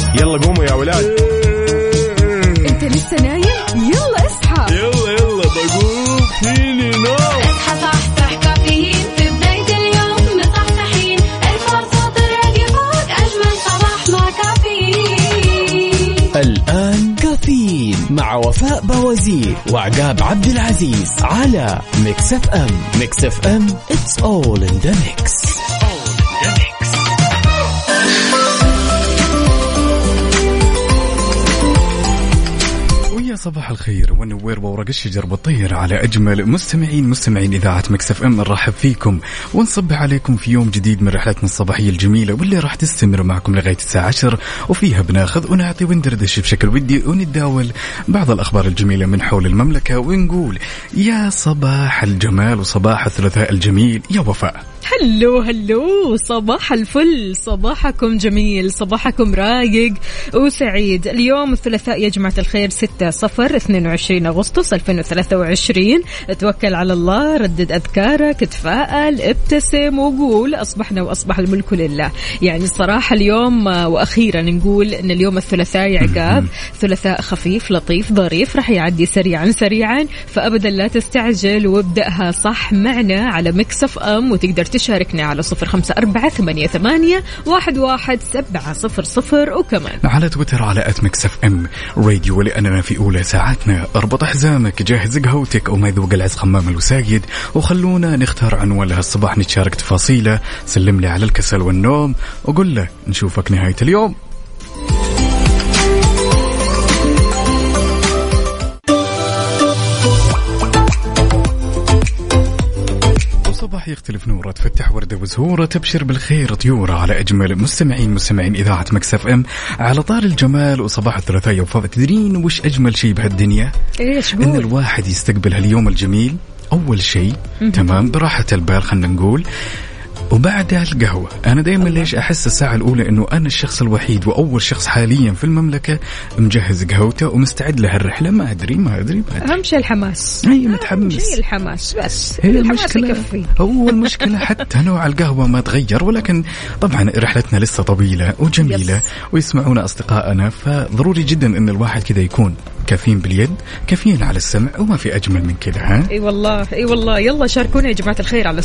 يلا قوموا يا ولاد. انت لسه نايم؟ يلا اصحى. يلا بقوم فيني نوم. اصحى صحصح كافيين في بداية اليوم مصحصحين. ارفع صوت الراديو فوق أجمل صباح مع كافيين. الآن كافيين مع وفاء بوازير وعقاب عبد العزيز على ميكس اف ام. ميكس اف ام it's all in the mix. صباح الخير والنوير وورق الشجر بطير على أجمل مستمعين إذاعة ميكس اف ام. نرحب فيكم ونصبح عليكم في يوم جديد من رحلتنا الصباحية الجميلة واللي راح تستمر معكم لغاية الساعة 10 وفيها بناخذ ونعطي وندردش بشكل ودي ونتداول بعض الأخبار الجميلة من حول المملكة ونقول يا صباح الجمال وصباح الثلاثاء الجميل يا وفاء. هلو صباح الفل، صباحكم جميل، صباحكم رايق وسعيد. اليوم الثلاثاء يا جماعة الخير 6/22 أغسطس 2023. توكل على الله، ردد أذكارك، تفائل، ابتسم وقول أصبحنا وأصبح الملك لله. يعني الصراحة اليوم وأخيرا نقول أن اليوم الثلاثاء يا عقاب ثلاثاء خفيف لطيف ظريف راح يعدي سريعا، فأبدا لا تستعجل وابدأها صح معنا على ميكس اف ام. وتقدر تشاركنا على 0548811700 وكمان على تويتر على @mixfm راديو. ولأننا في أولى ساعاتنا اربط حزامك، جهز قهوتك وما يذوق العز خمام الوسايد، وخلونا نختار عنوان لهالصباح نتشارك تفاصيله. سلم لي على الكسل والنوم وقول له نشوفك نهاية اليوم. صباح يختلف نوره، تفتح وردة وزهورة، تبشر بالخير طيورة على أجمل مستمعين إذاعة ميكس اف ام. على طار الجمال وصباح الثلاثاء يا وفاء، تدرين وش أجمل شيء بهالدنيا؟ إيش إن الواحد يستقبل هاليوم الجميل أول شيء تمام براحة البال خلنا نقول، وبعدها القهوة. أنا دايما ليش أحس الساعة الأولى إنه أنا الشخص الوحيد وأول شخص حاليا في المملكة مجهز قهوته ومستعد لها الرحلة. ما أدري أهم شيء الحماس. أي متحمس. أهم شيء الحماس بس. هي المشكلة. هو المشكلة حتى نوع القهوة ما تغير، ولكن طبعا رحلتنا لسه طويلة وجميلة ويسمعونا أصدقائنا، فضروري جدا إن الواحد كذا يكون كافيين باليد كافيين على السمع، وما في أجمل من كذا. ها اي والله يلا شاركونا يا جماعة الخير على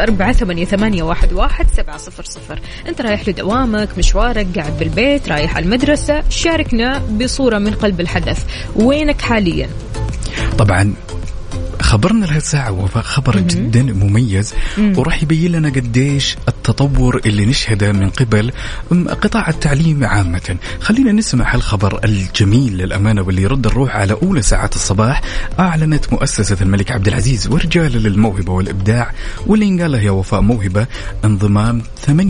0548811700. انت رايح لدوامك، مشوارك، قاعد بالبيت، رايح على المدرسة، شاركنا بصورة من قلب الحدث. وينك حاليا؟ طبعا خبرنا لهالساعة وفاء خبر جدا مميز وراح يبين لنا قديش التطور اللي نشهده من قبل قطاع التعليم عامة. خلينا نسمع هالخبر الجميل للأمانة واللي يرد الروح. على أولى ساعات الصباح أعلنت مؤسسة الملك عبد العزيز ورجال للموهبة والإبداع، واللي ينقال له يا وفاء موهبة، انضمام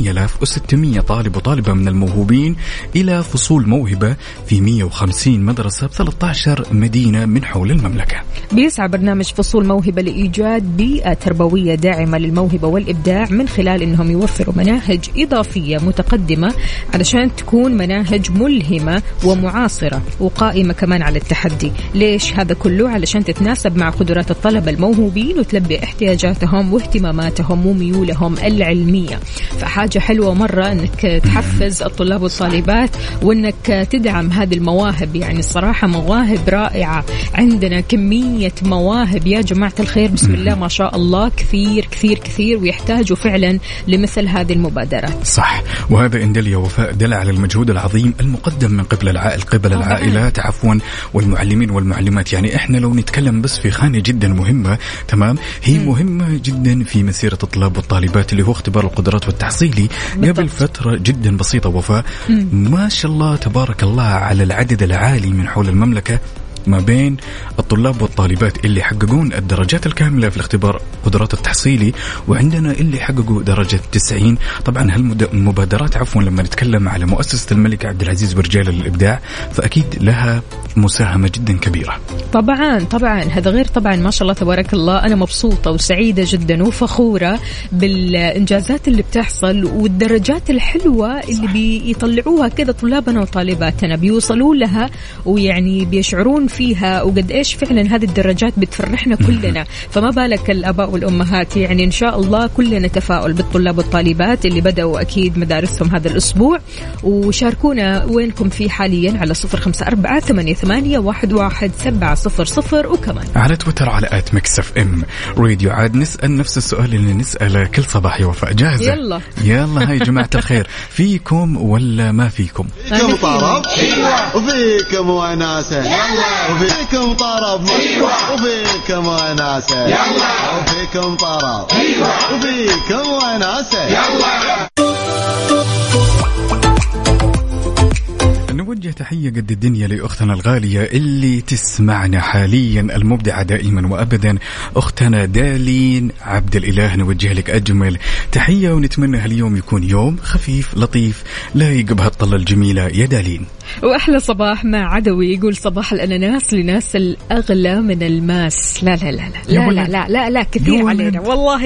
8600 طالب وطالبة من الموهوبين إلى فصول موهبة في 150 مدرسة ب 13 مدينة من حول المملكة. بيسعى برنامج فصول موهبة لإيجاد بيئة تربوية داعمة للموهبة والإبداع من خلال أنهم يوفروا مناهج إضافية متقدمة علشان تكون مناهج ملهمة ومعاصرة وقائمة كمان على التحدي. ليش هذا كله؟ علشان تتناسب مع قدرات الطلبة الموهوبين وتلبي احتياجاتهم واهتماماتهم وميولهم العلمية. فحاجة حلوة مرة أنك تحفز الطلاب والطالبات وأنك تدعم هذه المواهب. يعني الصراحة مواهب رائعة، عندنا كمية مواهب يا جماعة الخير بسم الله ما شاء الله كثير كثير كثير، ويحتاجوا فعلا لمثل هذه المبادرات. صح، وهذا إن دل يا وفاء دل على المجهود العظيم المقدم من قبل العائلات والمعلمين والمعلمات. يعني إحنا لو نتكلم بس في خانة جدا مهمة تمام، هي مهمة جدا في مسيرة الطلاب والطالبات اللي هو اختبار القدرات والتحصيلي. قبل فترة جدا بسيطة وفاء ما شاء الله تبارك الله على العدد العالي من حول المملكة ما بين الطلاب والطالبات اللي حققون الدرجات الكاملة في الاختبار قدرات التحصيلي، وعندنا اللي حققوا درجة 90. طبعا هالمبادرات لما نتكلم على مؤسسة الملك عبد العزيز ورجال الإبداع فأكيد لها مساهمة جدا كبيرة. طبعا هذا غير طبعا ما شاء الله تبارك الله. أنا مبسوطة وسعيدة جدا وفخورة بالإنجازات اللي بتحصل والدرجات الحلوة اللي بيطلعوها كذا طلابنا وطالباتنا، بيوصلوا لها ويعني بيشعرون فيها وقد إيش فعلا هذه الدراجات بتفرحنا كلنا، فما بالك الآباء والأمهات. يعني إن شاء الله كلنا تفاؤل بالطلاب والطالبات اللي بدأوا أكيد مدارسهم هذا الأسبوع. وشاركونا وينكم فيه حاليا على 0548811700 وكمان على تويتر على @mixfm راديو. عاد نسأل نفس السؤال اللي نسأله كل صباح يا وفاء. جاهزة؟ يلا هاي جماعة الخير، فيكم ولا ما فيكم؟ فيكم طرب وفيكم وناسة، وفيكم طرب وفيكم وناسة، وفيكم طرب وفيكم وناسة. نوجه تحية قد الدنيا لأختنا الغالية اللي تسمعنا حاليا، المبدعة دائما وأبدا، أختنا دالين عبد الإله. نوجه لك أجمل تحية ونتمنى هاليوم يكون يوم خفيف لطيف لايق بهالطلة الجميلة يا دالين. وأحلى صباح مع عدوي يقول صباح الأناناس لناس الأغلى من الماس. لا لا لا لا لا لا لا, لا كثير علينا والله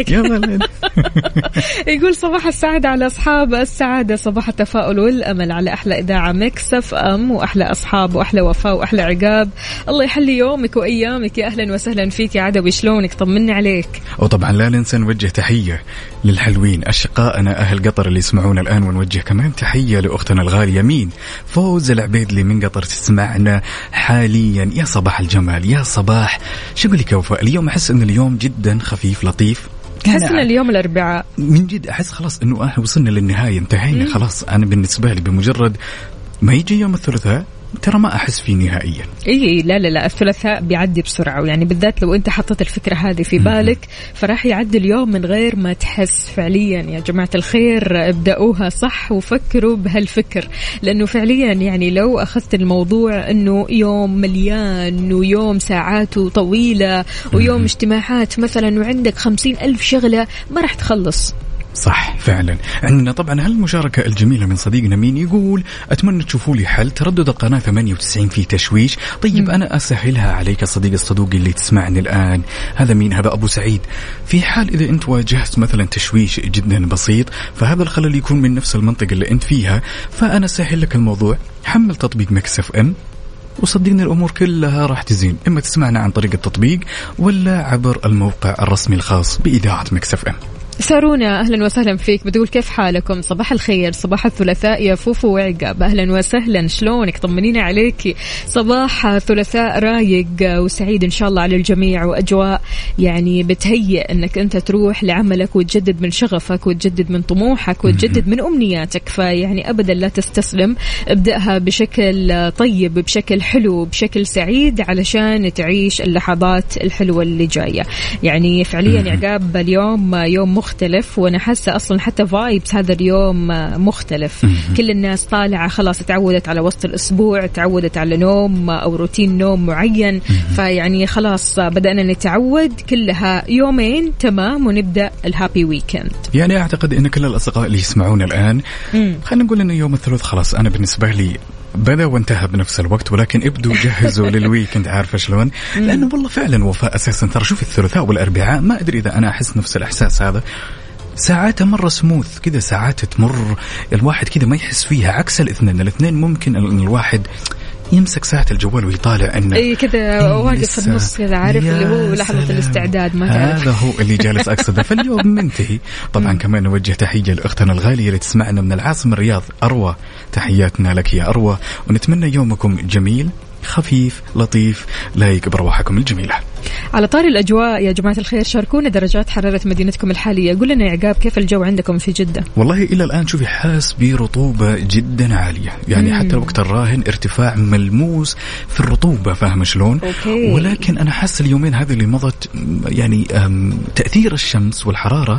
يقول صباح السعادة على أصحاب السعادة، صباح التفاؤل والأمل على أحلى إذاعة ميكس اف ام، وأحلى أصحاب وأحلى وفاء وأحلى عقاب. الله يحلي يومك وأيامك. يا أهلا وسهلا فيك يا عدوي، شلونك؟ طمني عليك. وطبعا لا ننسى نوجه تحية للحلوين أشقائنا أهل قطر اللي يسمعونا الآن، ونوجه كمان تحية لأختنا الغالية مين فوز العبيدلي من قطر تسمعنا حاليا. يا صباح الجمال، يا صباح شو أقول لك يا وفاء، اليوم أحس إن اليوم جدا خفيف لطيف. أحس إن اليوم الأربعاء من جد أحس خلاص إنه وصلنا للنهاية، انتهينا خلاص. أنا بالنسبة لي بمجرد ما يجي يوم الثلاثاء ترى ما أحس فيه نهائيا. إيه لا لا لا، الثلاثاء بيعدي بسرعة، ويعني بالذات لو أنت حطيت الفكرة هذه في بالك فراح يعدي اليوم من غير ما تحس. فعليا يا جماعة الخير ابدأوها صح وفكروا بهالفكر، لأنه فعليا يعني لو أخذت الموضوع أنه يوم مليان ويوم ساعاته طويلة ويوم اجتماعات مثلا وعندك 50,000 شغلة ما راح تخلص. صح فعلا. عندنا طبعا هالمشاركة الجميلة من صديقنا مين يقول أتمنى تشوفوا لي حل تردد القناة 98 في تشويش. طيب أنا أسهلها عليك صديق الصدوق اللي تسمعني الآن. هذا مين؟ هذا أبو سعيد. في حال إذا أنت واجهت مثلا تشويش جدا بسيط، فهذا الخلل يكون من نفس المنطقة اللي أنت فيها، فأنا أسهل لك الموضوع. حمل تطبيق ميكس اف ام وصدقني الأمور كلها راح تزين. إما تسمعنا عن طريق التطبيق ولا عبر الموقع الرسمي الخاص بإذاعة ميكس اف ام. سارونا أهلا وسهلا فيك، بتقول كيف حالكم؟ صباح الخير، صباح الثلاثاء يا فوفو وعقاب. أهلا وسهلا، شلونك؟ طمنينا عليك. صباح ثلاثاء رايق وسعيد إن شاء الله على الجميع، وأجواء يعني بتهيئ أنك أنت تروح لعملك وتجدد من شغفك وتجدد من طموحك وتجدد من أمنياتك. فيعني أبدا لا تستسلم، ابدأها بشكل طيب، بشكل حلو، بشكل سعيد، علشان تعيش اللحظات الحلوة اللي جاية. يعني فعليا يا عقاب اليوم يوم مختلف، وانا حاسه اصلا حتى فايبس هذا اليوم مختلف. كل الناس طالعه خلاص، تعودت على وسط الاسبوع، تعودت على نوم او روتين نوم معين، فيعني خلاص بدأنا نتعود. كلها يومين تمام ونبدأ الهابي ويكند. يعني اعتقد ان كل الاصدقاء اللي يسمعونا الان خلينا نقول ان يوم الثلاث خلاص انا بالنسبه لي بدأ وانتهى بنفس الوقت، ولكن ابدوا جهزوا للويكند. عارفة شلون؟ لأنه والله فعلا وفاء أساسا ترى شوف الثلاثاء والأربعاء ما أدري إذا أنا أحس نفس الإحساس هذا، ساعاتها مرة سموث كذا، ساعات تمر الواحد كذا ما يحس فيها، عكس الاثنين ممكن أن الواحد يمسك ساعة الجوال ويطالع انه اي كذا واقف في النص كذا، عارف اللي هو لحظة الاستعداد، ما تعرف هذا هو اللي جالس اقصده. فاليوم منتهي. طبعا كمان نوجه تحية لاختنا الغالية اللي تسمعنا من العاصمة الرياض، أروى. تحياتنا لك يا أروى، ونتمنى يومكم جميل خفيف لطيف لايق بروحكم الجميلة. على طار الأجواء يا جماعة الخير، شاركونا درجات حرارة مدينتكم الحالية. قول لنا يا عقاب كيف الجو عندكم في جدة؟ والله إلى الآن شوفي حاس برطوبة جدا عالية، يعني حتى الوقت الراهن ارتفاع ملموس في الرطوبة، فاهم شلون؟ ولكن أنا حاسس اليومين هذه اللي مضت يعني تأثير الشمس والحرارة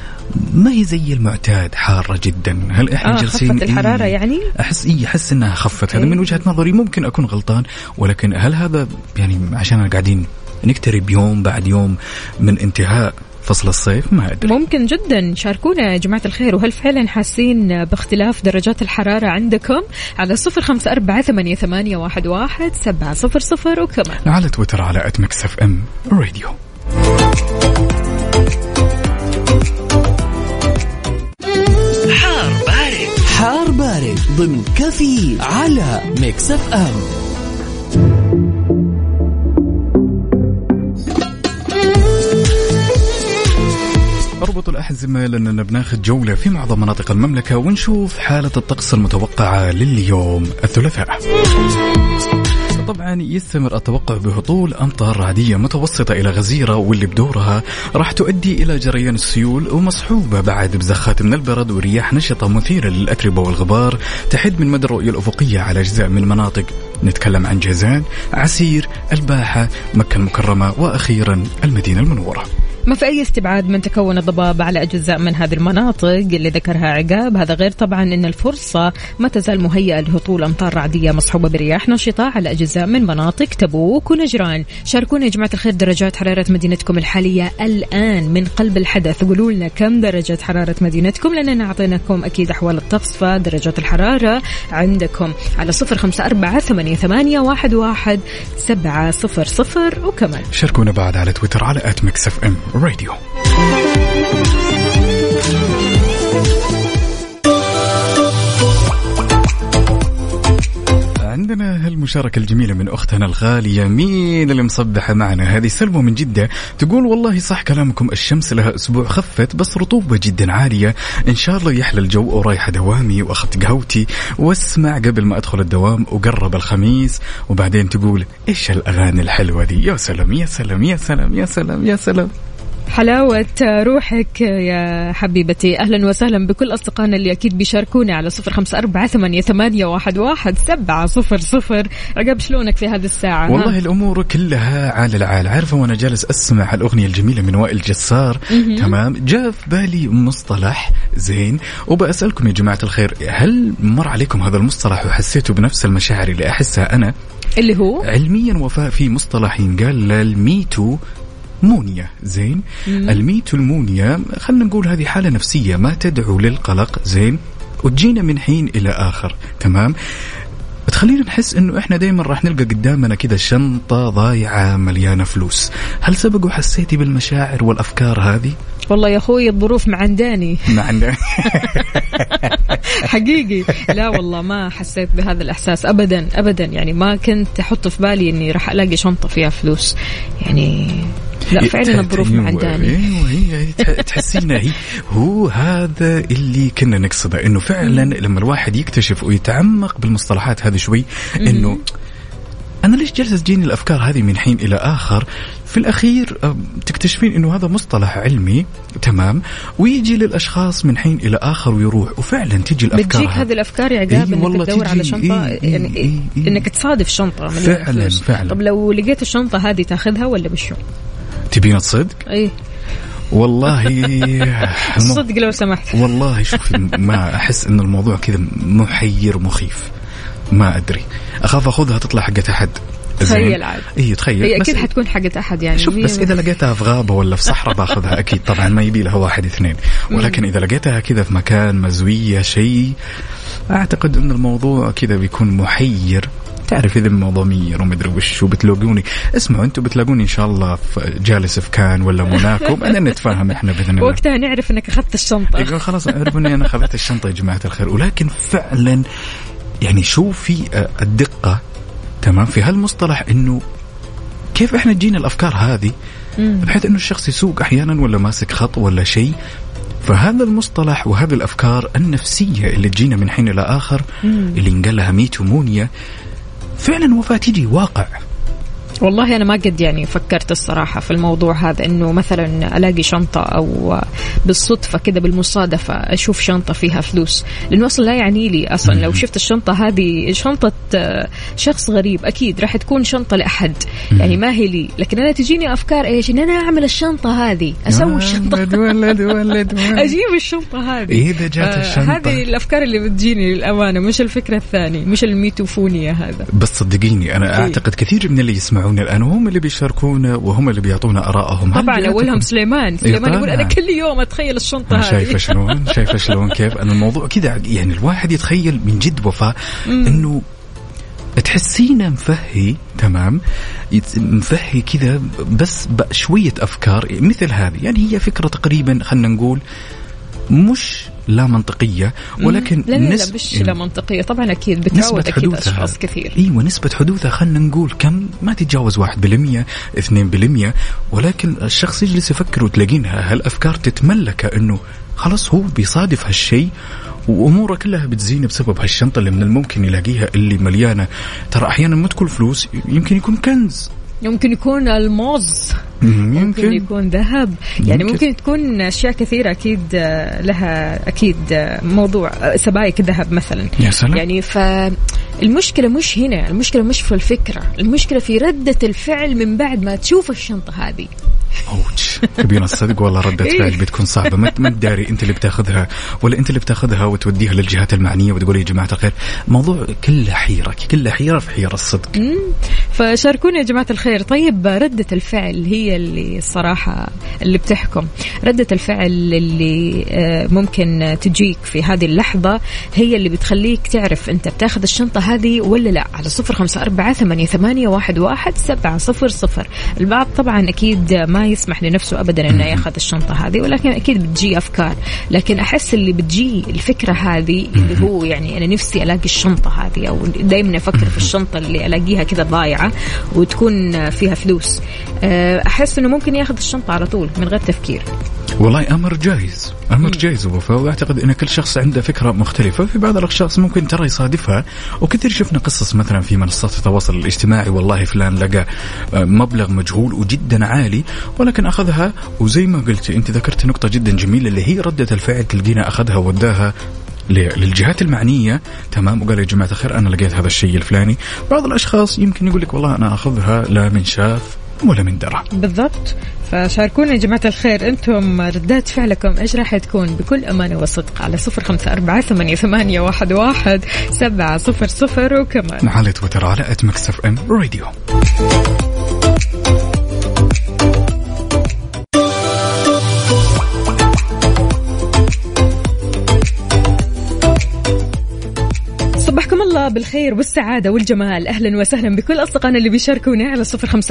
ما هي زي المعتاد، حارة جدا. هل احنا جالسين خفت الحرارة؟ يعني احس انها خفت. هذا من وجهة نظري، ممكن اكون غلطان، ولكن هل هذا يعني عشان قاعدين نقترب يوم بعد يوم من انتهاء فصل الصيف؟ ما أدري. ممكن جدا. شاركونا يا جماعة الخير، وهل فعلا حاسين باختلاف درجات الحرارة عندكم؟ على 0548811700 وكمان على تويتر على @mixfm راديو. حار بارد ضمن كافيين على ميكس اف ام. اربطوا الأحزمة لأننا بناخذ جولة في معظم مناطق المملكة ونشوف حالة الطقس المتوقعة لليوم الثلاثاء. طبعا يستمر التوقع بهطول أمطار رعدية متوسطة إلى غزيرة، واللي بدورها راح تؤدي إلى جريان السيول ومصحوبة بعد بزخات من البرد ورياح نشطة مثيرة للأتربة والغبار تحد من مدى الرؤية الأفقية على أجزاء من مناطق. نتكلم عن جازان، عسير، الباحة، مكة المكرمة، وأخيرا المدينة المنورة. ما في أي استبعاد من تكون الضباب على أجزاء من هذه المناطق اللي ذكرها عقاب. هذا غير طبعا أن الفرصة ما تزال مهيئة لهطول أمطار رعدية مصحوبة برياح نشطة على أجزاء من مناطق تبوك ونجران. شاركونا يا جماعة الخير درجات حرارة مدينتكم الحالية الآن من قلب الحدث. قولوا لنا كم درجة حرارة مدينتكم، لأننا أعطيناكم أكيد أحوال الطقس، فدرجات الحرارة عندكم على 0548811700 وكمان شاركونا بعد على تويتر على @mixfm راديو. عندنا هالمشاركة الجميلة من أختنا الغالية. مين اللي مصبحة معنا؟ هذه سلوى من جدة تقول والله صح كلامكم، الشمس لها أسبوع خفت بس رطوبة جدا عالية، إن شاء الله يحلى الجو ورايحة دوامي وأخذت قهوتي واسمع قبل ما أدخل الدوام وقرب الخميس. وبعدين تقول إيش الأغاني الحلوة دي، يا سلام يا سلام يا سلام يا سلام يا سلام، حلاوة روحك يا حبيبتي. أهلا وسهلا بكل أصدقائنا اللي أكيد بيشاركوني على 0548811700. عقب شلونك في هذه الساعة؟ والله الأمور كلها عال العال. عارفة وأنا جالس أسمع الأغنية الجميلة من وائل جسار تمام، جاء في بالي مصطلح زين وبأسألكم يا جماعة الخير، هل مر عليكم هذا المصطلح وحسيتوا بنفس المشاعر اللي أحسها أنا؟ اللي هو علميا وفاء في مصطلح ينقال للميتو مونيا. زين، الميتو المونيا خلنا نقول هذه حالة نفسية ما تدعو للقلق زين وتجينا من حين إلى آخر تمام، تخلينا نحس إنه إحنا دايما راح نلقى قدامنا كذا شنطة ضايعة مليانة فلوس. هل سبق وحسيتي بالمشاعر والأفكار هذه؟ والله يا أخوي الظروف معنداني حقيقي. لا والله ما حسيت بهذا الإحساس أبدا أبدا، يعني ما كنت أحط في بالي إني راح ألاقي شنطة فيها فلوس يعني. لا فعلا الظروف معنداني. هي تحسينا هو هذا اللي كنا نقصده، إنه فعلا لما الواحد يكتشف ويتعمق بالمصطلحات هذه شوي، إنه أنا ليش جالس تجيني الأفكار هذه من حين إلى آخر، في الأخير تكتشفين إنه هذا مصطلح علمي تمام ويجي للأشخاص من حين إلى آخر ويروح، وفعلا تجي الأفكار بتجيك هذه الأفكار يا عقاب إنك تدور على شنطة يعني إنك تصادف شنطة فعلا فعلا. طب لو لقيت الشنطة هذه تاخذها ولا بشو؟ تبين تصدق؟ إيه والله صدق لو سمحت. والله شوفي ما أحس إن الموضوع كذا محير مخيف، ما أدري، أخاف أخذها تطلع حقة أحد. تخيل عاد. إيه تخيل. هي أكيد حتكون حقة أحد يعني. شوف بس إذا لقيتها في غابة ولا في صحراء باخذها أكيد طبعا، ما يبي لها واحد اثنين، ولكن إذا لقيتها كذا في مكان مزوية شيء، أعتقد إن الموضوع كذا بيكون محير. تعرف إذا الموضوع مير ومدري وش، وبتلاقوني اسمعوا أنتوا بتلاقوني إن شاء الله جالس في كان ولا موناكو، بعدين نتفاهم إحنا بإذن الله. وقتها نعرف إنك أخذت الشنطة. يقول خلاص أعرف إني أنا أخذت الشنطة يا جماعة الخير. ولكن فعلا يعني شوفي الدقة تمام في هالمصطلح، إنه كيف إحنا تجينا الأفكار هذه بحيث إنه الشخص يسوق أحيانا ولا ماسك خط ولا شيء. فهذا المصطلح وهذه الأفكار النفسية اللي تجينا من حين إلى آخر اللي نقال لها ميتومونيا فعلا وفاة تيجي واقع. والله أنا ما قد يعني فكرت الصراحة في الموضوع هذا، إنه مثلا ألاقي شنطة أو بالصدفة كده بالمصادفة أشوف شنطة فيها فلوس، لأنه أصلا لا يعني لي أصلا لو شفت الشنطة هذه شنطة شخص غريب أكيد راح تكون شنطة لأحد يعني ما هي لي، لكن أنا تجيني أفكار إيش إن أنا أعمل الشنطة هذه، أسوي الشنطة ولد أجيب الشنطة هذه. إذا جات الشنطة هذه الأفكار اللي بتجيني للأمانة، مش الفكرة الثانية، مش الميتوفونية هذا. بس صدقيني أنا أعتقد كثير من اللي يسمعون الآن هم اللي بيشاركونا وهم اللي بيعطونا آرائهم. طبعا أولهم سليمان يقول أنا كل يوم أتخيل الشنطة هذه. شايفة شلون كيف أن الموضوع كذا يعني الواحد يتخيل من جد وفاء إنه تحسينا مفهي تمام، مفهي كذا بس شوية أفكار مثل هذه. يعني هي فكرة تقريبا خلنا نقول مش لا منطقية، ولكن لا مش لا منطقية طبعا، أكيد بتعود أكيد أشخاص كثير. أيوة نسبة حدوثها خلنا نقول كم ما تتجاوز 1% 2%، ولكن الشخص يجلس يفكر وتلاقينها هالأفكار تتملك إنه خلاص هو بيصادف هالشيء وأموره كلها بتزين بسبب هالشنطة اللي من الممكن يلاقيها اللي مليانة. ترى أحيانا ما تكون فلوس، يمكن يكون كنز، يمكن يكون الموز، ممكن يكون ذهب، يعني ممكن تكون أشياء كثيرة أكيد لها أكيد موضوع سبائك ذهب مثلا. يا سلام. يعني فالمشكلة مش هنا، المشكلة مش في الفكرة، المشكلة في ردة الفعل من بعد ما تشوف الشنطة هذه. اوتش تبين الصدق والله ردة فعل بتكون صعبة، ما تداري انت اللي بتاخذها ولا انت اللي بتاخذها وتوديها للجهات المعنية وتقول يا جماعة الخير. موضوع كله حيرة، كله حيرة في حيرة الصدق. فشاركونا يا جماعة الخير. طيب ردة الفعل هي اللي الصراحة اللي بتحكم، ردة الفعل اللي ممكن تجيك في هذه اللحظة هي اللي بتخليك تعرف انت بتاخذ الشنطة هذه ولا لا. على 0548811700. البعض طبعا اكيد ما يسمح لنفسه أبدا أنه يأخذ الشنطة هذه، ولكن أكيد بتجي أفكار. لكن أحس اللي بتجي الفكرة هذه اللي هو يعني أنا نفسي ألاقي الشنطة هذه، أو دايما أفكر في الشنطة اللي ألاقيها كذا ضايعة وتكون فيها فلوس، أحس أنه ممكن يأخذ الشنطة على طول من غير تفكير. والله أمر جايز، أمر جايز ووفاء، وأعتقد أن كل شخص عنده فكرة مختلفة. في بعض الأشخاص ممكن ترى يصادفها، وكثير شفنا قصص مثلا في منصات التواصل الاجتماعي والله فلان لقى مبلغ مجهول وجدا عالي ولكن أخذها. وزي ما قلت أنت ذكرت نقطة جدا جميلة اللي هي ردة الفعل، تلقينا أخذها وداها للجهات المعنية، تمام، وقال يا جماعة الخير أنا لقيت هذا الشيء الفلاني. بعض الأشخاص يمكن يقول لك والله أنا أخذها لا من شاف ولا من درى. بالضبط. فشاركونا يا جماعة الخير أنتم ردات فعلكم إيش راح تكون بكل أمانة وصدق على 0548811700 وكمان على تويتر على @mixfm راديو. صبحكم الله بالخير والسعادة والجمال. أهلا وسهلا بكل أصدقائنا اللي بيشاركونا على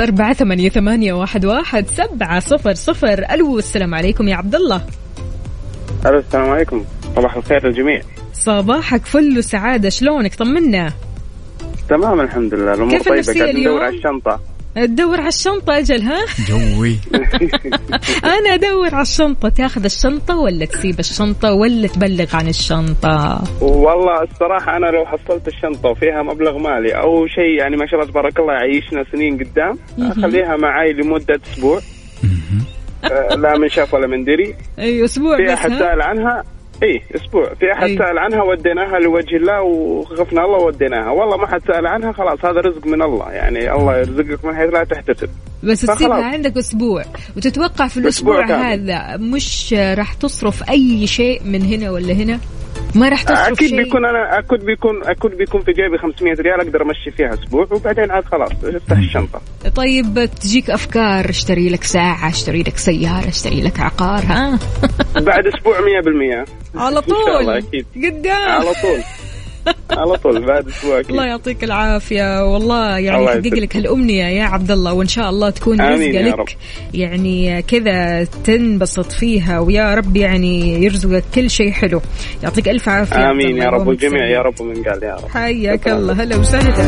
0548811700. ألو السلام عليكم يا عبد الله. ألو السلام عليكم، صباح الخير للجميع. صباحك فل وسعادة، شلونك؟ طمنا. تمام الحمد لله، الأمور طيبة. قاعد ندور على الشنطة. تدور على الشنطة أجل ها؟ جوي. أنا أدور على الشنطة. تاخذ الشنطة ولا تسيب الشنطة ولا تبلغ عن الشنطة؟ والله الصراحة أنا لو حصلت الشنطة وفيها مبلغ مالي أو شيء يعني ما شاء الله تبارك الله يعيشنا سنين قدام، أخليها معي لمدة أسبوع. لا من شاف ولا من دري. أي أسبوع في أحد سأل عنها. ايه اسبوع. في احد سأل عنها وديناها لوجه الله وخفنا الله وديناها. والله ما حد سأل عنها، خلاص هذا رزق من الله، يعني الله يرزقك من حيث لا تحتسب. بس تسيبها عندك اسبوع وتتوقع في الاسبوع هذا مش راح تصرف اي شيء من هنا ولا هنا؟ ما راح تصرف أكيد شيء. بيكون أنا أكيد بيكون في جيبي 500 ريال أقدر أمشي فيها أسبوع وبعدين عاد خلاص افتح الشنطة. طيب تجيك أفكار، اشتري لك ساعة، اشتري لك سيارة، اشتري لك عقار، ها؟ بعد أسبوع 100% على طول. إن شاء الله أكيد. قدام على طول. على طول بعد أسبوع أكيد. الله يعطيك العافية والله، يعني يحقق لك هالأمنية يا عبد الله، وإن شاء الله تكون رزقة لك يعني كذا تنبسط فيها، ويا رب يعني يرزقك كل شيء حلو. يعطيك ألف عافية. آمين يا رب الجميع يا رب من قال يا رب. حياك الله. هلا وسهلا.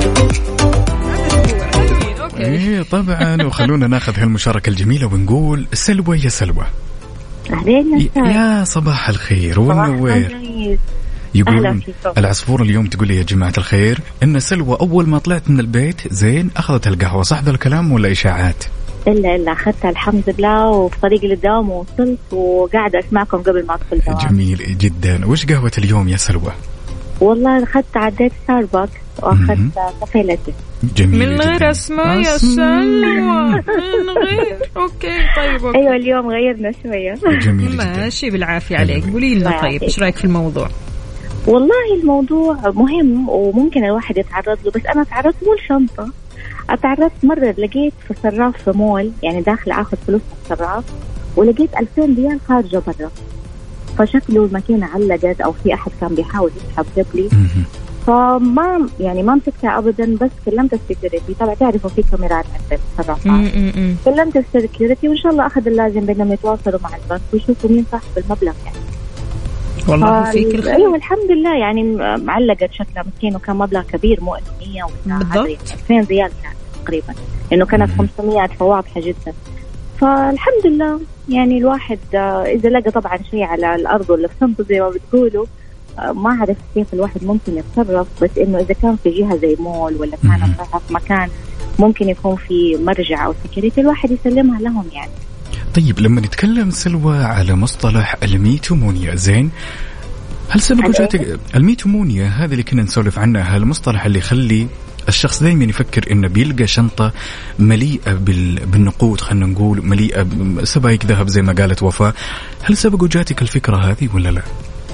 ايه طبعا. وخلونا ناخذ هالمشاركة الجميلة ونقول سلوى يا سلوى. أهلين يا صباح الخير والنوير. يقولون العصفور اليوم تقول لي يا جماعة الخير إن سلوى أول ما طلعت من البيت زين أخذت القهوة، صح ذا الكلام ولا إشاعات؟ إلا أخذتها الحمد لله، وفي طريق للدوام ووصلت وقاعدة أسمعكم قبل ما أدخل الدوام. جميل جدا. وش قهوة اليوم يا سلوى؟ والله أخذت عديت ستاربكس وأخذت كافيه لاتيه. جميل من غير أسماء يا سلوى. من غير. أوكي طيب أوكي. أيوة اليوم غيرنا شوية. جميل ماشي بالعافية عليك. قولي لنا طيب إيش رأيك في الموضوع؟ والله الموضوع مهم وممكن الواحد يتعرض له، بس أنا تعرضت مو الشنطة، اتعرضت مرة لقيت في صراف في مول، يعني داخل أخذ فلوس في الصراف ولقيت 2000 ريال خارجة برا، فشكله الماكينة علقت أو في أحد كان بيحاول يسحب قبلي، فما يعني ما مسكتها أبدا، بس كلمت السكيورتي. طبعا تعرفوا في كاميرات عند الصرافات، كلمت السكيورتي وإن شاء الله أخذ اللازم بينهم يتواصلوا مع البنك ويشوفوا مين صاحب المبلغ يعني. والله فيك الخير. ايوه الحمد لله، يعني معلقت شكلها مسكين، وكان مبلغ كبير مو 100 بالضبط 2000 ريال كان تقريبا، لانه كانت 500 فواضحه جدا. فالحمد لله يعني الواحد اذا لقى طبعا شيء على الارض ولا في صندوق زي ما بتقولوا، ما أعرف كيف الواحد ممكن يتصرف، بس إنه إذا كان في جهة زي مول ولا كان في مكان ممكن يكون في مرجع أو سكريتي، الواحد يسلمها لهم يعني. طيب لما نتكلم سلوى على مصطلح الميتومونيا، زين هل سبق وجاتك الميتومونيا هذا اللي كنا نسولف عنها، المصطلح اللي يخلي الشخص دائما يفكر إنه بيلقى شنطة مليئة بالنقود، خلنا نقول مليئة سبائك ذهب زي ما قالت وفاء، هل سبق وجاتك الفكرة هذه ولا لا؟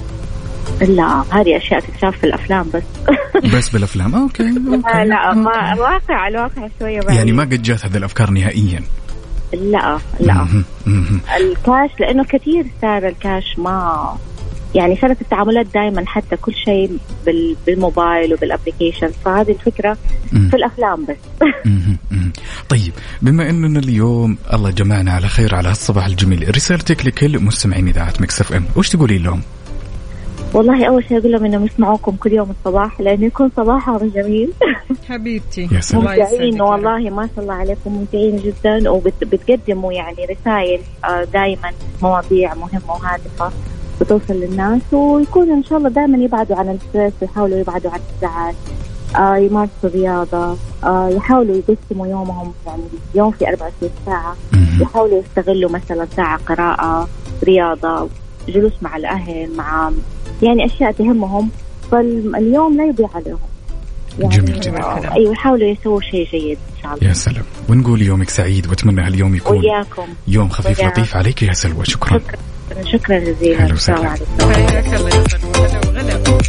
لا هذه أشياء تتشاف في الأفلام بس بالأفلام. أوكي. لا ما الواقع شوية بعيد. يعني ما قد جات هذه الأفكار نهائيا. لا الكاش لأنه كثير صار الكاش، ما يعني صارت التعاملات دائما حتى كل شيء بالموبايل وبالابليكيشن، فهذه الفكرة في الأفلام بس. طيب بما أننا اليوم الله جمعنا على خير على هالصباح الجميل، رسالتك لكل مستمعين إذاعة ميكس اف ام وش تقولي لهم؟ والله أول شيء أقول لهم إنهم يسمعوكم كل يوم الصباح، لأنه يكون صباحهم جميل. حبيبتي ممتعين والله ما شاء الله عليكم، ممتعين جدا، وبتقدموا يعني رسائل دائما مواضيع مهمة وهادفة بتوصل للناس، ويكون إن شاء الله دائما يبعدوا عن الستريس، ويحاولوا يبعدوا عن الزعل، يمارسوا رياضة، يحاولوا يقسموا يومهم، يعني يوم في 24 ساعة يحاولوا يستغلوا مثلا ساعة قراءة، رياضة، جلوس مع الأهل، مع يعني أشياء تهمهم، فاليوم لا يضيع عليهم يعني. جميل جدا. أيوة يحاولوا يسووا شيء جيد إن شاء الله. يا سلام، ونقول يومك سعيد، وأتمنى هاليوم يكون وياكم يوم خفيف لطيف عليك يا سلوى. شكرا جزيلا. السلام عليكم. حياك الله يا سلوى.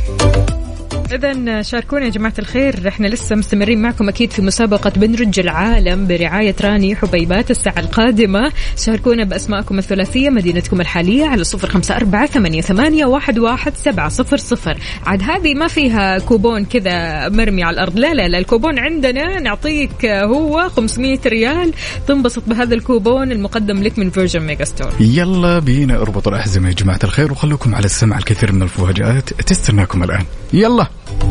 إذن شاركونا يا جماعة الخير، احنا لسه مستمرين معكم أكيد في مسابقة بنرج العالم برعاية راني حبيبات الساعة القادمة. شاركونا بأسماءكم الثلاثية، مدينتكم الحالية، على 0548811700. عاد هذه ما فيها كوبون كذا مرمي على الأرض، لا الكوبون عندنا نعطيك هو 500 ريال تنبسط بهذا الكوبون المقدم لك من فيرجن ميجا ستور. يلا بينا اربطوا الأحزمة يا جماعة الخير، وخلوكم على السمع، الكثير من الفواجآت تستناكم الآن. يلا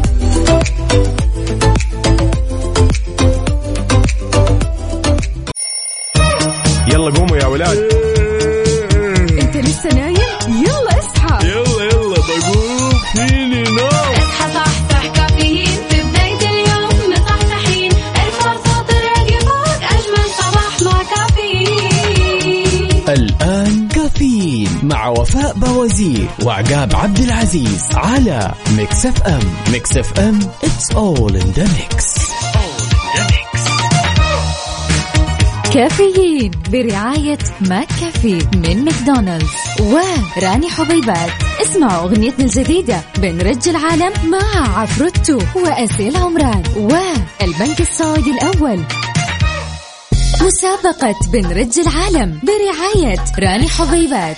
قوموا يا ولاد. انت لسه نايم؟ يلا اصحى. يلا بقوم فيني نوم. اصحى صحصح كافيين في بداية اليوم مصحصحين، ارفع صوت الراديو فوق أجمل صباح مع كافيين. الآن كافيين مع وفاء بوازير وعقاب عبد العزيز على ميكس اف ام. ميكس اف ام it's all in the mix. كافيين برعاية ماك كافي من ماكدونالدز وراني حبيبات. اسمعوا أغنيتنا الجديدة بنرج العالم مع عفروتو وأسيل عمران والبنك السعودي الأول. مسابقة بنرج العالم برعاية راني حبيبات.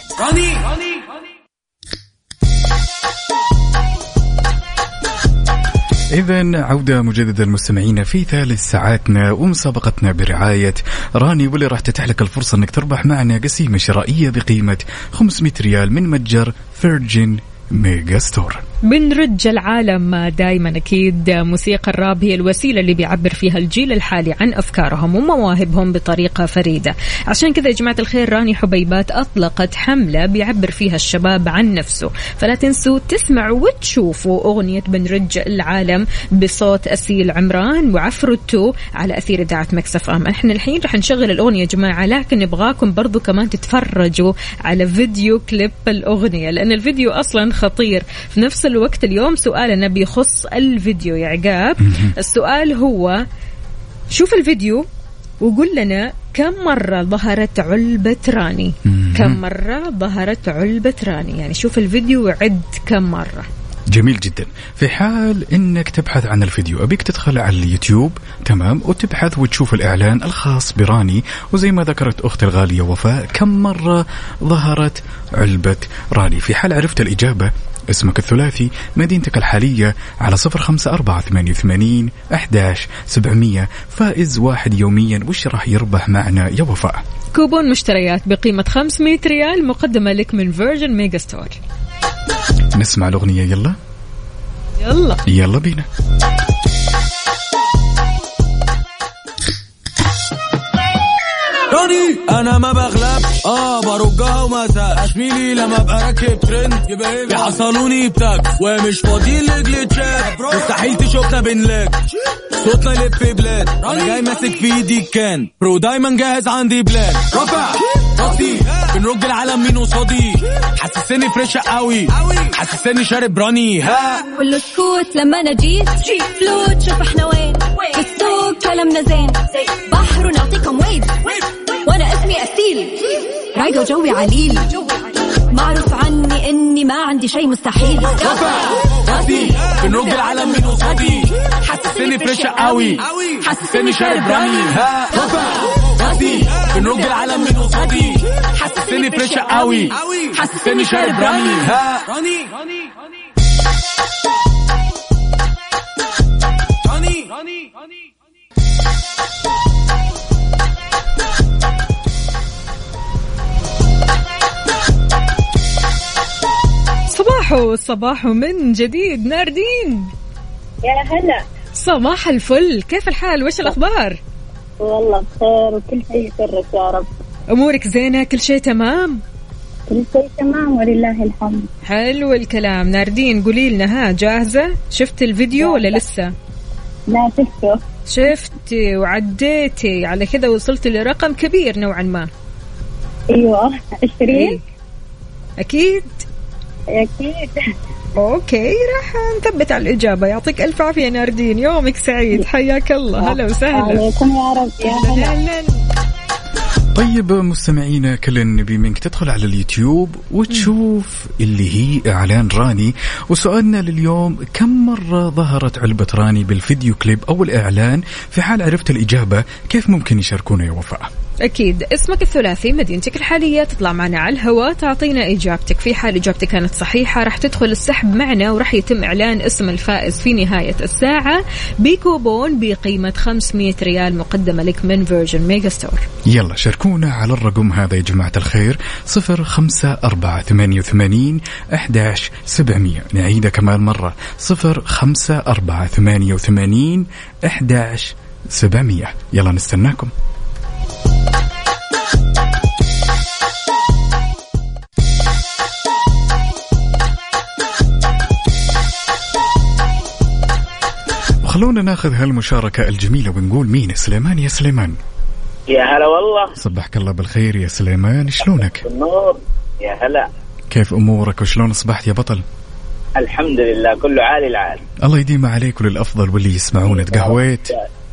إذن عودة مجددا المستمعين في ثالث ساعاتنا ومسابقتنا برعاية راني، واللي راح تتيح لك الفرصة أنك تربح معنا قسيمة شرائية بقيمة 500 ريال من متجر فيرجن ميجا ستور. بنرج العالم دائما أكيد موسيقى الراب هي الوسيلة اللي بيعبر فيها الجيل الحالي عن أفكارهم ومواهبهم بطريقة فريدة. عشان كذا يا جماعة الخير راني حبيبات أطلقت حملة بيعبر فيها الشباب عن نفسه، فلا تنسوا تسمعوا وتشوفوا أغنية بنرج العالم بصوت أسيل عمران وعفروتو على أثير إذاعة ميكس اف ام. احنا الحين رح نشغل الأغنية يا جماعة، لكن نبغاكم برضو كمان تتفرجوا على فيديو كليب الأغنية، لأن الفيديو أصلا خطير. في نفس الوقت اليوم سؤالنا بيخص الفيديو يا عقاب. السؤال هو شوف الفيديو وقول لنا كم مرة ظهرت علبة راني. كم مرة ظهرت علبة راني، يعني شوف الفيديو وعد كم مرة. جميل جدا. في حال انك تبحث عن الفيديو ابيك تدخل على اليوتيوب، تمام، وتبحث وتشوف الاعلان الخاص براني، وزي ما ذكرت اختي الغالية وفاء كم مرة ظهرت علبة راني. في حال عرفت الإجابة اسمك الثلاثي، مدينتك الحالية، على 0548811700. فائز واحد يوميا. وش راح يربح معنا يا وفاء؟ كوبون مشتريات بقيمة 500 ريال مقدمة لك من فيرجن ميجا ستور. نسمع الأغنية. يلا يلا بينا. راني انا ما بغلبش برجها وما ساش ميلي لما ابقى راكب ترند يحصلوني بتاكس ومش فاضيين لجلتشات مستحيل تشوفنا بنلاك صوتنا يلف في بلاد انا جاي ماسك في ايدي كان برو دايما جاهز عندي بلان رافع راسي بنرج العالم مين قصادي حسسني فريش قوي حسسني شارب راني ها كله سكوت لما انا جيت فلوت شوف احنا وين في السوق كلامنا زين بحر ونعطيكم ويد وانا اسمي أسيل رايقة وجوي عليل معروف عني اني ما عندي شيء مستحيل راسي بنرج العالم مين قصادي حسسني فريش قوي حسسني شارب راني ها راسي بنرج العالم مين قصادي حسسني فريش قوي حسسني شارب راني ها صباحو من جديد. ناردين يا هلا، صباح الفل، كيف الحال؟ وش الأخبار؟ والله بخير وكل شيء يسرك يا رب. أمورك زينة؟ كل شيء تمام؟ كل شيء تمام ولله الحمد. حلو الكلام. ناردين قولي لنا، جاهزة؟ شفت الفيديو ولا لسه؟ لا شفته. شفتي وعديتي على كذا وصلت لرقم كبير نوعا ما. ايوه 20. اكيد اكيد. اوكي راح نثبت على الإجابة. يعطيك ألف عافية ناردين، يومك سعيد، حياك الله. هلا وسهلا. عليكم يا رب. يا هلا. طيب مستمعينا، كل نبي منك تدخل على اليوتيوب وتشوف اللي هي إعلان راني. وسؤالنا لليوم، كم مرة ظهرت علبة راني بالفيديو كليب أو الإعلان؟ في حال عرفت الإجابة كيف ممكن يشاركونا يا وفاء؟ أكيد اسمك الثلاثي، مدينتك الحالية، تطلع معنا على الهواء، تعطينا إجابتك. في حال إجابتك كانت صحيحة راح تدخل السحب معنا وراح يتم إعلان اسم الفائز في نهاية الساعة بكوبون بقيمة 500 ريال مقدمة لك من فيرجن ميجا ستور. يلا شاركونا على الرقم هذا يا جماعة الخير، 0548811700. نعيدها كمان مرة، 0548811700. يلا نستناكم. خلونا ناخذ هالمشاركة الجميلة ونقول مين؟ سليمان. يا سليمان. يا هلا والله. صبحك الله بالخير يا سليمان، شلونك؟ النور. يا هلا. كيف أمورك وشلون أصبحت يا بطل؟ الحمد لله كله عالي العال. الله يديم عليك وللأفضل. واللي يسمعون تقهويت؟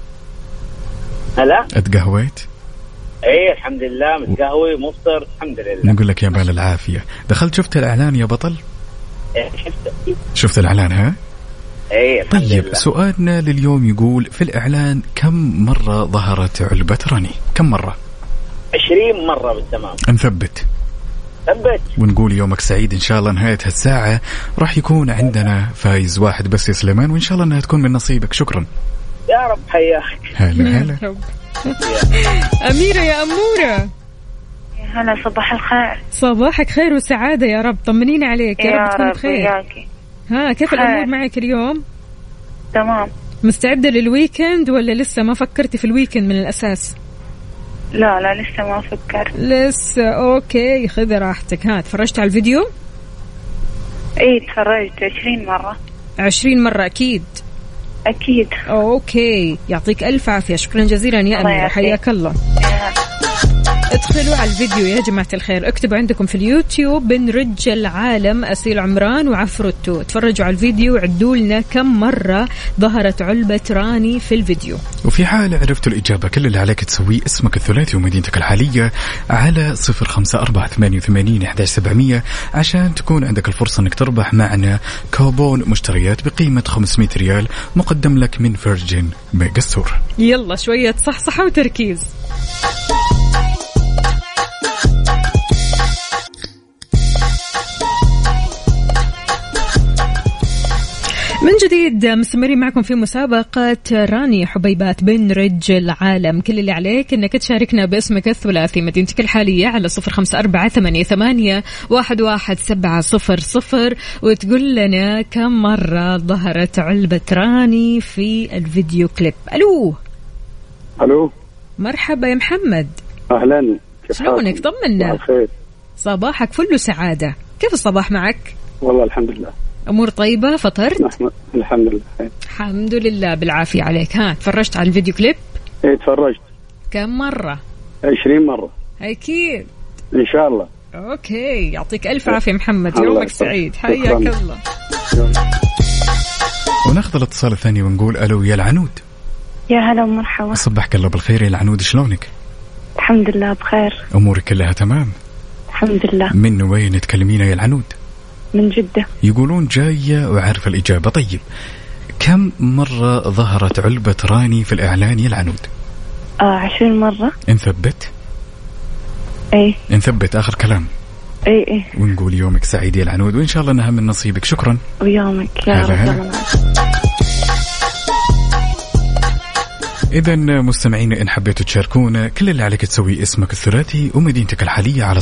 هلا تقهويت؟ ايه الحمد لله متقهوي مفطر الحمد لله. نقول لك يا بال العافية. دخلت شفت الإعلان يا بطل؟ إيه شفت الإعلان ها؟ ايه الحمد طيب لله. سؤالنا لليوم يقول، في الإعلان كم مرة ظهرت علبة راني؟ كم مرة؟ 20 مرة بالتمام. نثبت ونقول يومك سعيد. إن شاء الله نهاية هالساعة راح يكون عندنا فايز واحد بس يا سليمان، وإن شاء الله أنها تكون من نصيبك. شكرا يا رب. حياك. هلا. أميرة يا أمورة. هلا صباح الخير. صباحك خير وسعادة يا رب. طمنيني عليك يا رب تكون بخير. ها كيف الأمور معك اليوم؟ تمام. مستعدة للويكند ولا لسه ما فكرتي في الويكند من الأساس؟ لا لسه ما فكرت. لسه. أوكي خذي راحتك. ها تفرجت على الفيديو؟ ايه تفرجت 20 مرة. 20 مرة أكيد. أكيد. أوكي يعطيك ألف عافية. شكرا جزيلا يا أميرة، حياك الله. ادخلوا على الفيديو يا جماعة الخير، اكتبوا عندكم في اليوتيوب بنرج العالم أسيل عمران وعفروتو، تفرجوا على الفيديو وعدوا لنا كم مرة ظهرت علبة راني في الفيديو. وفي حال عرفتوا الإجابة كل اللي عليك تسويه اسمك الثلاثي ومدينتك الحالية على 0548811700 عشان تكون عندك الفرصة انك تربح معنا كوبون مشتريات بقيمة 500 ريال مقدم لك من فيرجن ميجا ستور. يلا شوية صحصحة وتركيز. من جديد أكيد مستمرين معكم في مسابقة راني حبيبات بين رج العالم. كل اللي عليك أنك تشاركنا باسمك الثلاثي مدينتك الحالية على 0548811700 وتقول لنا كم مرة ظهرت علبة راني في الفيديو كليب. ألو مرحبا يا محمد. أهلا، شلونك؟ طمنا. صباحك فل سعادة. كيف الصباح معك؟ والله الحمد لله، أمور طيبة. فطرت؟ الحمد لله. الحمد لله بالعافية عليك. ها تفرجت على الفيديو كليب؟ ايه تفرجت. كم مرة؟ 20 مرة أكيد إن شاء الله. أوكي، يعطيك ألف عافية محمد، يومك سعيد، حياك الله. وناخذ الاتصال الثاني ونقول ألو يا العنود. يا هلا ومرحبا. صبحك الله بالخير يا العنود، شلونك؟ الحمد لله بخير. أمورك كلها تمام؟ الحمد لله. من وين تكلمينا يا العنود؟ من جدة. يقولون جاية وعارف الإجابة. طيب كم مرة ظهرت علبة راني في الإعلان يا العنود؟ 20 مرة. نثبت؟ ايه نثبت آخر كلام. ايه ونقول يومك سعيد يا العنود، وإن شاء الله نهم من نصيبك. شكرا. ويومك يا رب. إذن مستمعين إن حبيتوا تشاركونا كل اللي عليك تسوي اسمك الثلاثي ومدينتك الحالية على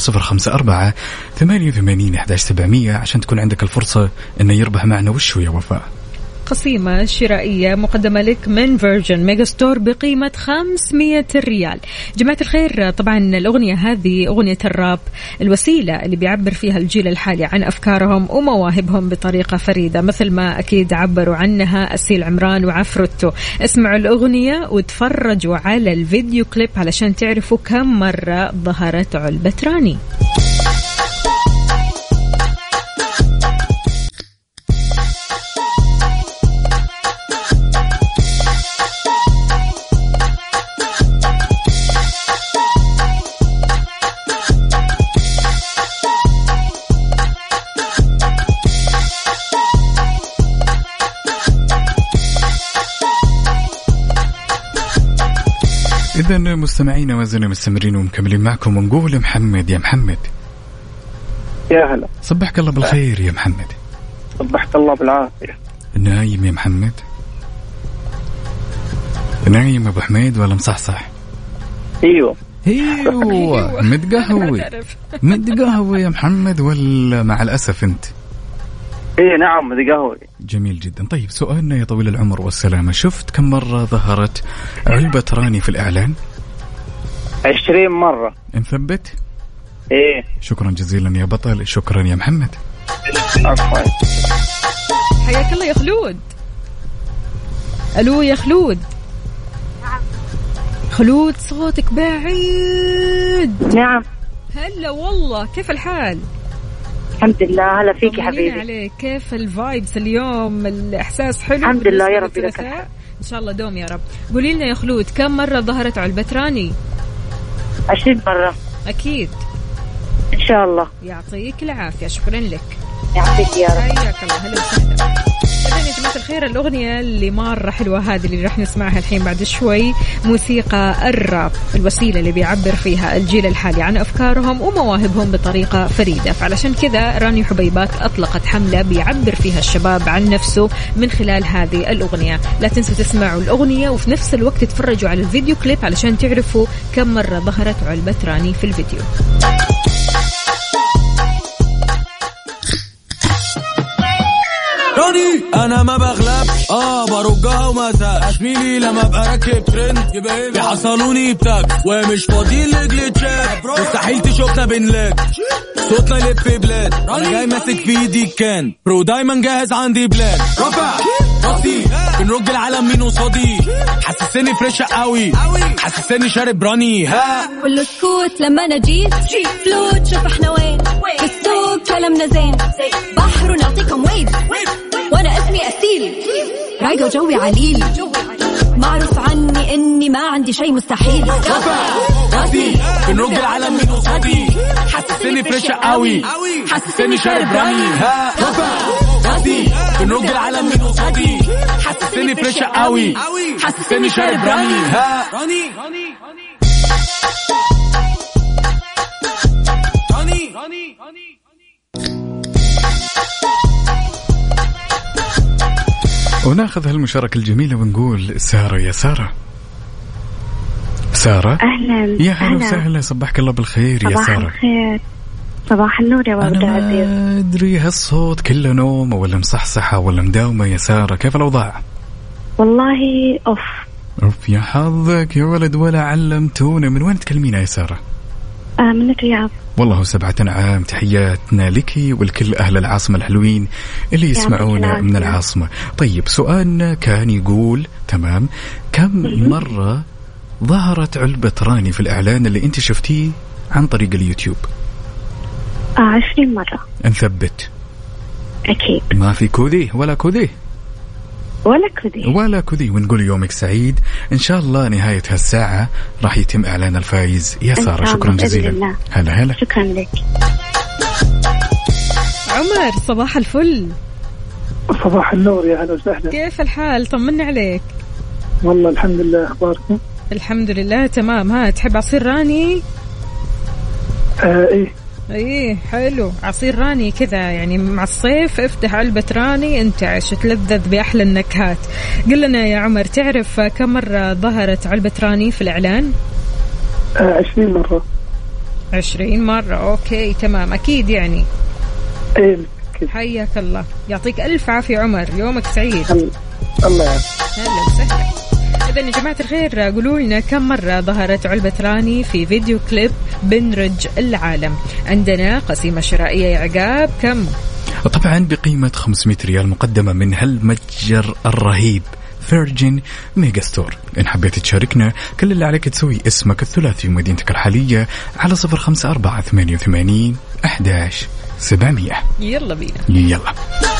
0548811700 عشان تكون عندك الفرصة إنه يربح معنا. وشو يا وفاء؟ قسيمة شرائية مقدمة لك من فيرجن ميجا ستور بقيمة 500 ريال. جماعة الخير، طبعا الأغنية هذه أغنية الراب، الوسيلة اللي بيعبر فيها الجيل الحالي عن أفكارهم ومواهبهم بطريقة فريدة، مثل ما أكيد عبروا عنها أسيل عمران وعفروتو. اسمعوا الأغنية وتفرجوا على الفيديو كليب علشان تعرفوا كم مرة ظهرت علبة راني. إذن مستمعين ما زلنا مستمرين ومكملين معكم ونقول محمد. يا محمد يا هلا، صبحك الله بالخير يا محمد. صبحك الله بالعافية. نايم يا محمد؟ نايم أبو حميد ولا مصحصح؟ ايوه متقهوي يا محمد ولا مع الأسف أنت؟ ايه نعم متقهوي. جميل جدا. طيب سؤالنا يا طويل العمر والسلامة، شفت كم مرة ظهرت علبة راني في الإعلان؟ 20 مرة. نثبت؟ ايه. شكرا جزيلا يا بطل. شكرا يا محمد. عفوا. حياك الله يا خلود. ألو يا خلود. خلود صوتك بعيد. نعم. هلا والله، كيف الحال؟ الحمد لله. هلا فيك يا حبيبي. عليك. كيف الفايبس اليوم؟ الإحساس حلو الحمد لله يا رب لك. إن شاء الله دوم يا رب. قولي لنا يا خلود، كم مرة ظهرت علبة راني؟ 20 مرة. أكيد إن شاء الله. يعطيك العافية. شكرا لك. يعطيك يا رب. حياك الله. هلا وسهلا. إذن يا جماعة الخير، الأغنية اللي مرة حلوة هذه اللي راح نسمعها الحين بعد شوي، موسيقى الراب، الوسيلة اللي بيعبر فيها الجيل الحالي عن أفكارهم ومواهبهم بطريقة فريدة. فعلشان كذا راني حبيبات أطلقت حملة بيعبر فيها الشباب عن نفسه من خلال هذه الأغنية. لا تنسوا تسمعوا الأغنية وفي نفس الوقت تتفرجوا على الفيديو كليب علشان تعرفوا كم مرة ظهرت علبة راني في الفيديو. راني انا ما بغلبش، برجها وما زهقش. ميلي لما ابقى راكب ترند يبقى بيحصلوني بتاك ومش فاضيين لجليتشات. مستحيل تشوفنا بنلاك صوتنا يلف في بلاد. انا جاي ماسك في ايدي كان برو، دايما جاهز عندي بلان. رافع راسي بنرج العالم مين قصادي، حسسني فريش قوي، حسسني شارب راني. ها كله سكوت لما انا جيت فلوت. شوف احنا وين في السوق، كلامنا زين بحر ونعطيكم ويد. وانا اسمي أسيل، رايقة وجوي عليل، معروف عني اني ما عندي شيء مستحيل. راسي بنرج العالم من قصادي، حسسني فريش قوي، حسسني شارب راني. ها راسي بنرج العالم من قصادي، حسسني فريش قوي، حسسني شارب راني. ها راني وناخذ هالمشاركة الجميلة ونقول سارة. يا سارة. سارة أهلا. يا هلا وسهلا، صباحك الله بالخير يا سارة. صباح الخير. صباح النور يا عبد العزيز. أنا أدري هالصوت كله نوم ولا مصحصحة ولا مداومة يا سارة، كيف الأوضاع؟ والله أوف يا حظك يا ولد، ولا علمتونا. من وين تكلمينا يا سارة؟ من الرياض. والله 7 عام، تحياتنا لك ولكل أهل العاصمة الحلوين اللي يسمعونا من العاصمة. طيب سؤالنا كان يقول تمام، كم مرة ظهرت علبة راني في الإعلان اللي أنت شفتيه عن طريق اليوتيوب؟ 20 مرة. نثبت أكيد. ما في كودي ولا كودي ولا كذي. ونقول يومك سعيد إن شاء الله. نهاية هالساعة راح يتم إعلان الفائز يا سارة. شكرا جزيلا. هلا شكرا لك. عمر صباح الفل. صباح النور يا هلا وسهلا. كيف الحال؟ طمنا عليك. والله الحمد لله، أخباركم؟ الحمد لله تمام. ها تحب عصير راني؟ ايه حلو. عصير راني كذا يعني مع الصيف، افتح علبة راني انتعش تلذذ بأحلى النكهات. قل لنا يا عمر، تعرف كم مرة ظهرت علبة راني في الإعلان؟ 20 مرة. 20 مرة. اوكي تمام. اكيد يعني. ايه حياك الله، يعطيك ألف عافية عمر، يومك سعيد. الله يعافيك. هلا وسهلا. إذن يا جماعة الخير قولوا لنا كم مرة ظهرت علبة راني في فيديو كليب بنرج العالم. عندنا قسيمة شرائية يا عقاب، كم؟ طبعا بقيمة 500 ريال مقدمة من هالمتجر الرهيب فيرجن ميجا ستور. إن حبيت تشاركنا كل اللي عليك تسوي اسمك الثلاثي ومدينتك الحالية على 0548811700. يلا بينا. يلا.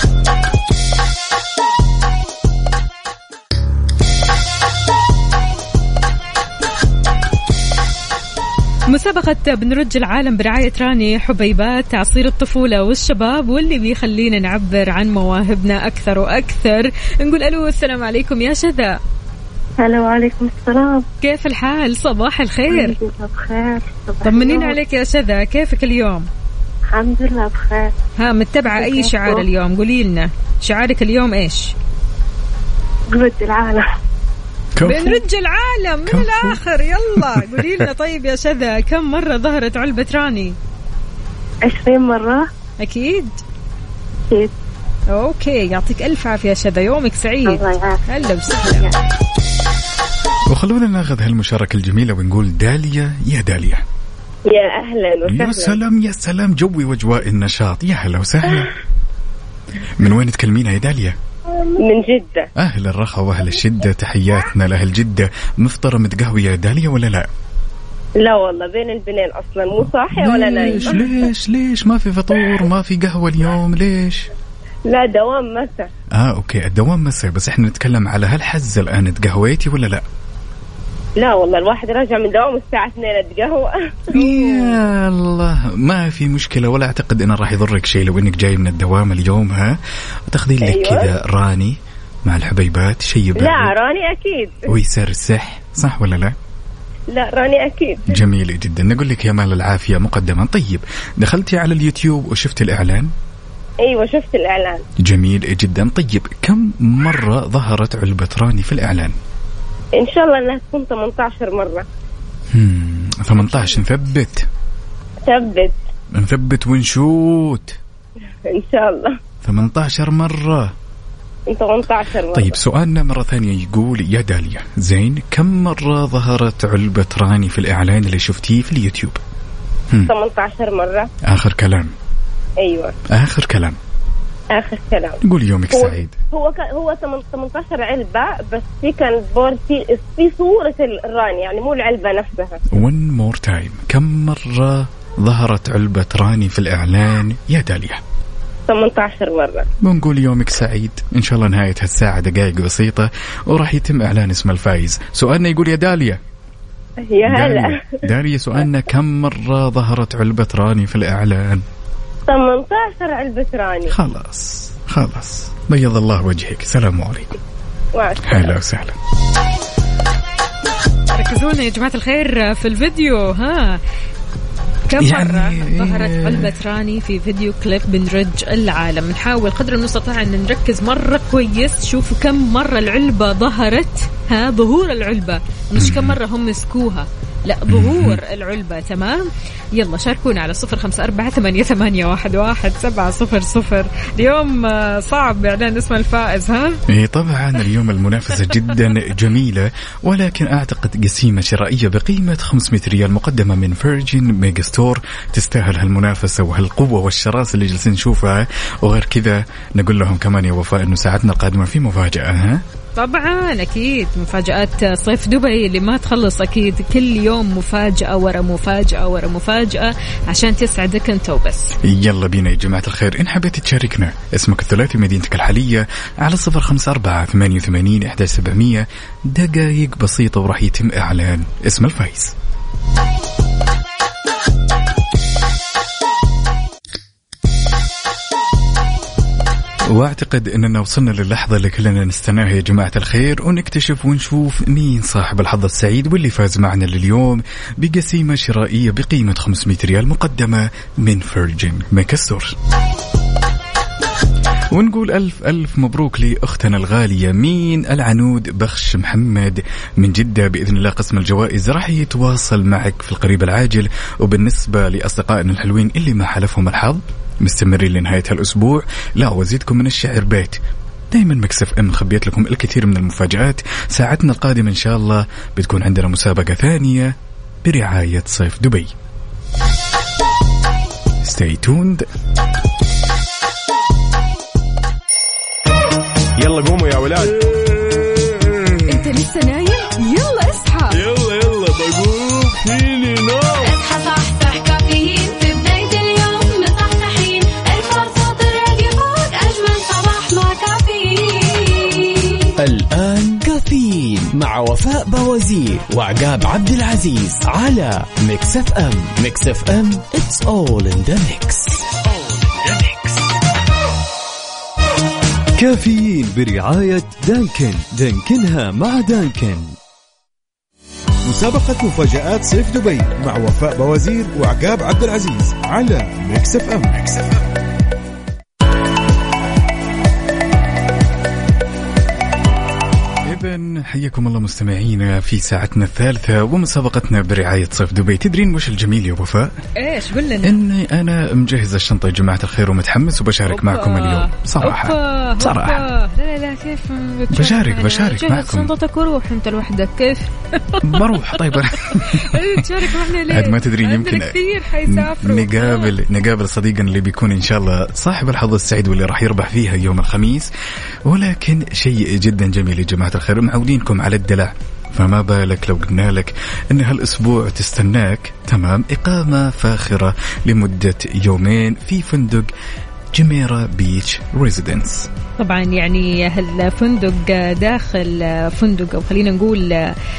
مسابقة بنرج العالم برعاية راني حبيبات، عصير الطفولة والشباب واللي بيخلينا نعبر عن مواهبنا أكثر وأكثر. نقول ألو، السلام عليكم يا شذا. هلا وعليكم السلام. كيف الحال؟ صباح الخير. بخير. طمنين عليك يا شذا، كيفك اليوم؟ الحمد لله بخير. ها متبعة أي شعار اليوم؟ قولي لنا شعارك اليوم إيش؟ بنرج العالم. بنرج العالم من الآخر. يلا قولي لنا. طيب يا شذا، كم مرة ظهرت علبة راني؟ 20 مرة. أكيد. أكيد. أوكي يعطيك ألف عافية يا شذا، يومك سعيد. هلا وسهلا. وخلونا ناخذ هالمشاركة الجميلة ونقول داليا. يا داليا. يا أهلا وسهلا. يا سلام يا سلام، جوي وجواء النشاط. يا هلا وسهلا. من وين تكلمينا يا داليا؟ من جدة. أهل الرخاء وأهل الشدة، تحياتنا لأهل جدة. مفطرة متقهوية يا داليا ولا لا؟ لا والله بين البنين أصلا، مو صاحية ولا نايمة. ليش ما في فطور ما في قهوة اليوم ليش؟ لا دوام مساء. أوكي الدوام مساء، بس إحنا نتكلم على هالحزة الآن. تقهويتي ولا لا؟ لا والله الواحد راجع من دوام الساعة 2 اتقهوى. يا الله ما في مشكلة، ولا أعتقد إنه راح يضرك شيء لو إنك جاي من الدوام اليوم وتاخذين لك كذا راني مع الحبيبات شيء بارد. لا راني أكيد. ويسرسح صح ولا لا؟ لا راني أكيد. جميل جدا. نقول لك يا مال العافية مقدما. طيب دخلتي على اليوتيوب وشفت الإعلان؟ أيوة شفت الإعلان. جميل جدا. طيب كم مرة ظهرت علبة راني في الإعلان؟ إن شاء الله أنها تكون 18 مرة. 18. نثبت ونشوت إن شاء الله. 18 مرة. 18 مرة. طيب سؤالنا مرة ثانية يقول يا داليا زين، كم مرة ظهرت علبة راني في الإعلان اللي شفتيه في اليوتيوب؟ 18 مرة. آخر كلام. أيوة آخر كلام. قول يومك سعيد. هو 18 علبة، بس في كان بورد في صورة الراني، يعني مو العلبة نفسها. One more time. كم مرة ظهرت علبة راني في الإعلان يا داليا؟ 18 مرة. بنقول يومك سعيد إن شاء الله. نهاية هالساعة دقائق بسيطة وراح يتم إعلان اسم الفائز. سؤالنا يقول يا داليا. يا هلا. داليا سؤالنا كم مرة ظهرت علبة راني في الإعلان؟ 18 علبة راني. خلاص بيض الله وجهك. السلام عليكم. هلا وسهلا. ركزونا يا جماعة الخير في الفيديو. كم يعني مرة ظهرت علبة راني في فيديو كليب بنرج العالم؟ نحاول قدر المستطاع أن نركز مرة كويس. شوفوا كم مرة العلبة ظهرت، ظهور العلبة، مش كم مرة هم مسكوها، لا ظهور العلبة. تمام، يلا شاركونا على 0548811700. اليوم صعب إعلان اسم الفائز. إيه طبعا اليوم المنافسة جدا جميلة، ولكن أعتقد قسيمة شرائية بقيمة 500 ريال مقدمة من فيرجن ميجا ستور تستاهل هالمنافسة وهالقوة والشراسة اللي جالسين نشوفها. وغير كذا نقول لهم كمان يا وفاء إنه ساعتنا القادمة في مفاجأة. طبعا أكيد مفاجآت صيف دبي اللي ما تخلص، أكيد كل يوم مفاجأة ورا مفاجأة ورا مفاجأة عشان تسعدك أنت وبس. يلا بينا يا جماعة الخير، إن حبيت تشاركنا اسمك الثلاثي مدينتك الحالية على 0548811700. دقائق بسيطة وراح يتم إعلان اسم الفائز. واعتقد اننا وصلنا للحظة اللي كلنا نستناها يا جماعة الخير، ونكتشف ونشوف مين صاحب الحظ السعيد واللي فاز معنا لليوم بقسيمة شرائية بقيمة 500 ريال مقدمة من فيرجن ميجا ستور. ونقول ألف مبروك لأختنا الغالية مين العنود بخش محمد من جدة. بإذن الله قسم الجوائز راح يتواصل معك في القريب العاجل. وبالنسبة لأصدقائنا الحلوين اللي ما حلفهم الحظ مستمرين لنهاية هالأسبوع، لا وزيدكم من الشعر بيت، دايما مكسف ام خبيت لكم الكثير من المفاجآت. ساعتنا القادمة إن شاء الله بتكون عندنا مسابقة ثانية برعاية صيف دبي. Stay tuned. يلا قوموا يا ولاد. انت لسه نايم؟ يلا اصحى. يلا بقوم فيني نوم. اصحى صحصح كافيين في بداية اليوم مصحصحين. الفرصة الراديو فوق أجمل صباح مع كافيين. الآن كافيين مع وفاء بوازير وعقاب عبد العزيز على ميكس اف ام. ميكس اف ام it's all in the mix. كافيين برعاية دانكنها مع دانكن. مسابقة مفاجآت صيف دبي مع وفاء بوازير وعقاب عبد العزيز على ميكس اف ام. إذن حياكم الله مستمعينا في ساعتنا الثالثة ومسابقتنا برعاية صيف دبي. تدرين وش الجميل يا وفاء؟ إيش قل لنا؟ إني أنا مجهز الشنطة يا جماعة الخير ومتحمس وبشارك معكم اليوم صراحة. لا كيف بشارك معكم. شنطتك وروح أنت لوحدك كيف؟ بروح طيب. تشارك معنا ليه؟ عاد ما تدرين يمكن كثير حيسافروا. نقابل صديقنا اللي بيكون إن شاء الله صاحب الحظ السعيد واللي راح يربح فيها يوم الخميس. ولكن شيء جدا جميل يا جماعة الخير، معودينكم على الدلع، فما بالك لو قلنا لك ان هالاسبوع تستناك تمام إقامة فاخرة لمدة يومين في فندق جميرة بيتش ريزيدنس. طبعا يعني هالفندق داخل فندق، أو خلينا نقول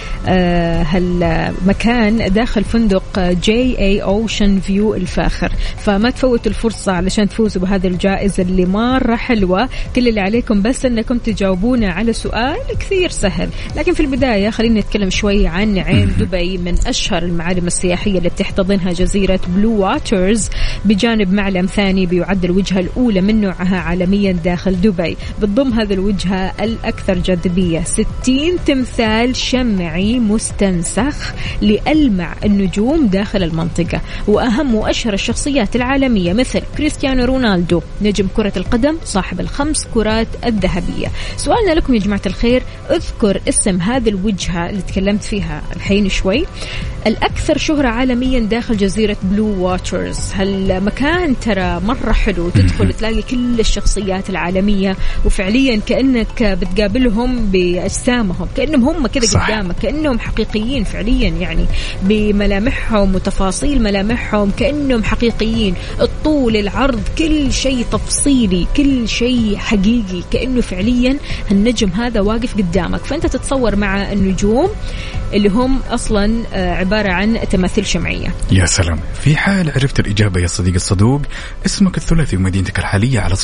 هالمكان داخل فندق JA Ocean View الفاخر، فما تفوت الفرصة علشان تفوزوا بهذه الجائزة اللي مرة حلوة. كل اللي عليكم بس أنكم تجاوبونا على سؤال كثير سهل. لكن في البداية خلينا نتكلم شوي عن عين دبي، من أشهر المعالم السياحية اللي بتحتضنها جزيرة بلو واترز، بجانب معلم ثاني بيعد الوجهة الأولى من نوعها عالميا داخل دبي. بتضم هذه الوجهة الأكثر جاذبية 60 تمثال شمعي مستنسخ لألمع النجوم داخل المنطقة، وأهم وأشهر الشخصيات العالمية مثل كريستيانو رونالدو نجم كرة القدم صاحب ال5 كرات الذهبية. سؤالنا لكم يا جماعة الخير، اذكر اسم هذه الوجهة اللي تكلمت فيها الحين شوي الأكثر شهرة عالميا داخل جزيرة بلو واترز. هالمكان ترى مرة حلو، تدخل تلاقي كل الشخصيات العالمية وفعليا كأنك بتقابلهم بأجسامهم، كأنهم هم كذا قدامك، كأنهم حقيقيين فعليا، يعني بملامحهم وتفاصيل ملامحهم كأنهم حقيقيين، الطول العرض كل شيء تفصيلي، كل شيء حقيقي، كأنه فعليا النجم هذا واقف قدامك. فأنت تتصور مع النجوم اللي هم أصلا عبارة عن تماثيل شمعية. يا سلام. في حال عرفت الإجابة يا صديق الصدوق، اسمك الثلاثي ومدينتك الحالية على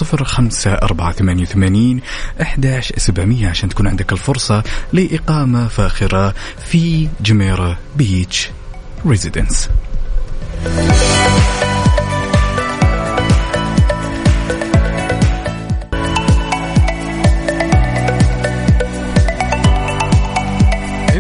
0548811700 عشان تكون عندك الفرصة لإقامة فاخرة في جميرة بيتش ريزيدنس.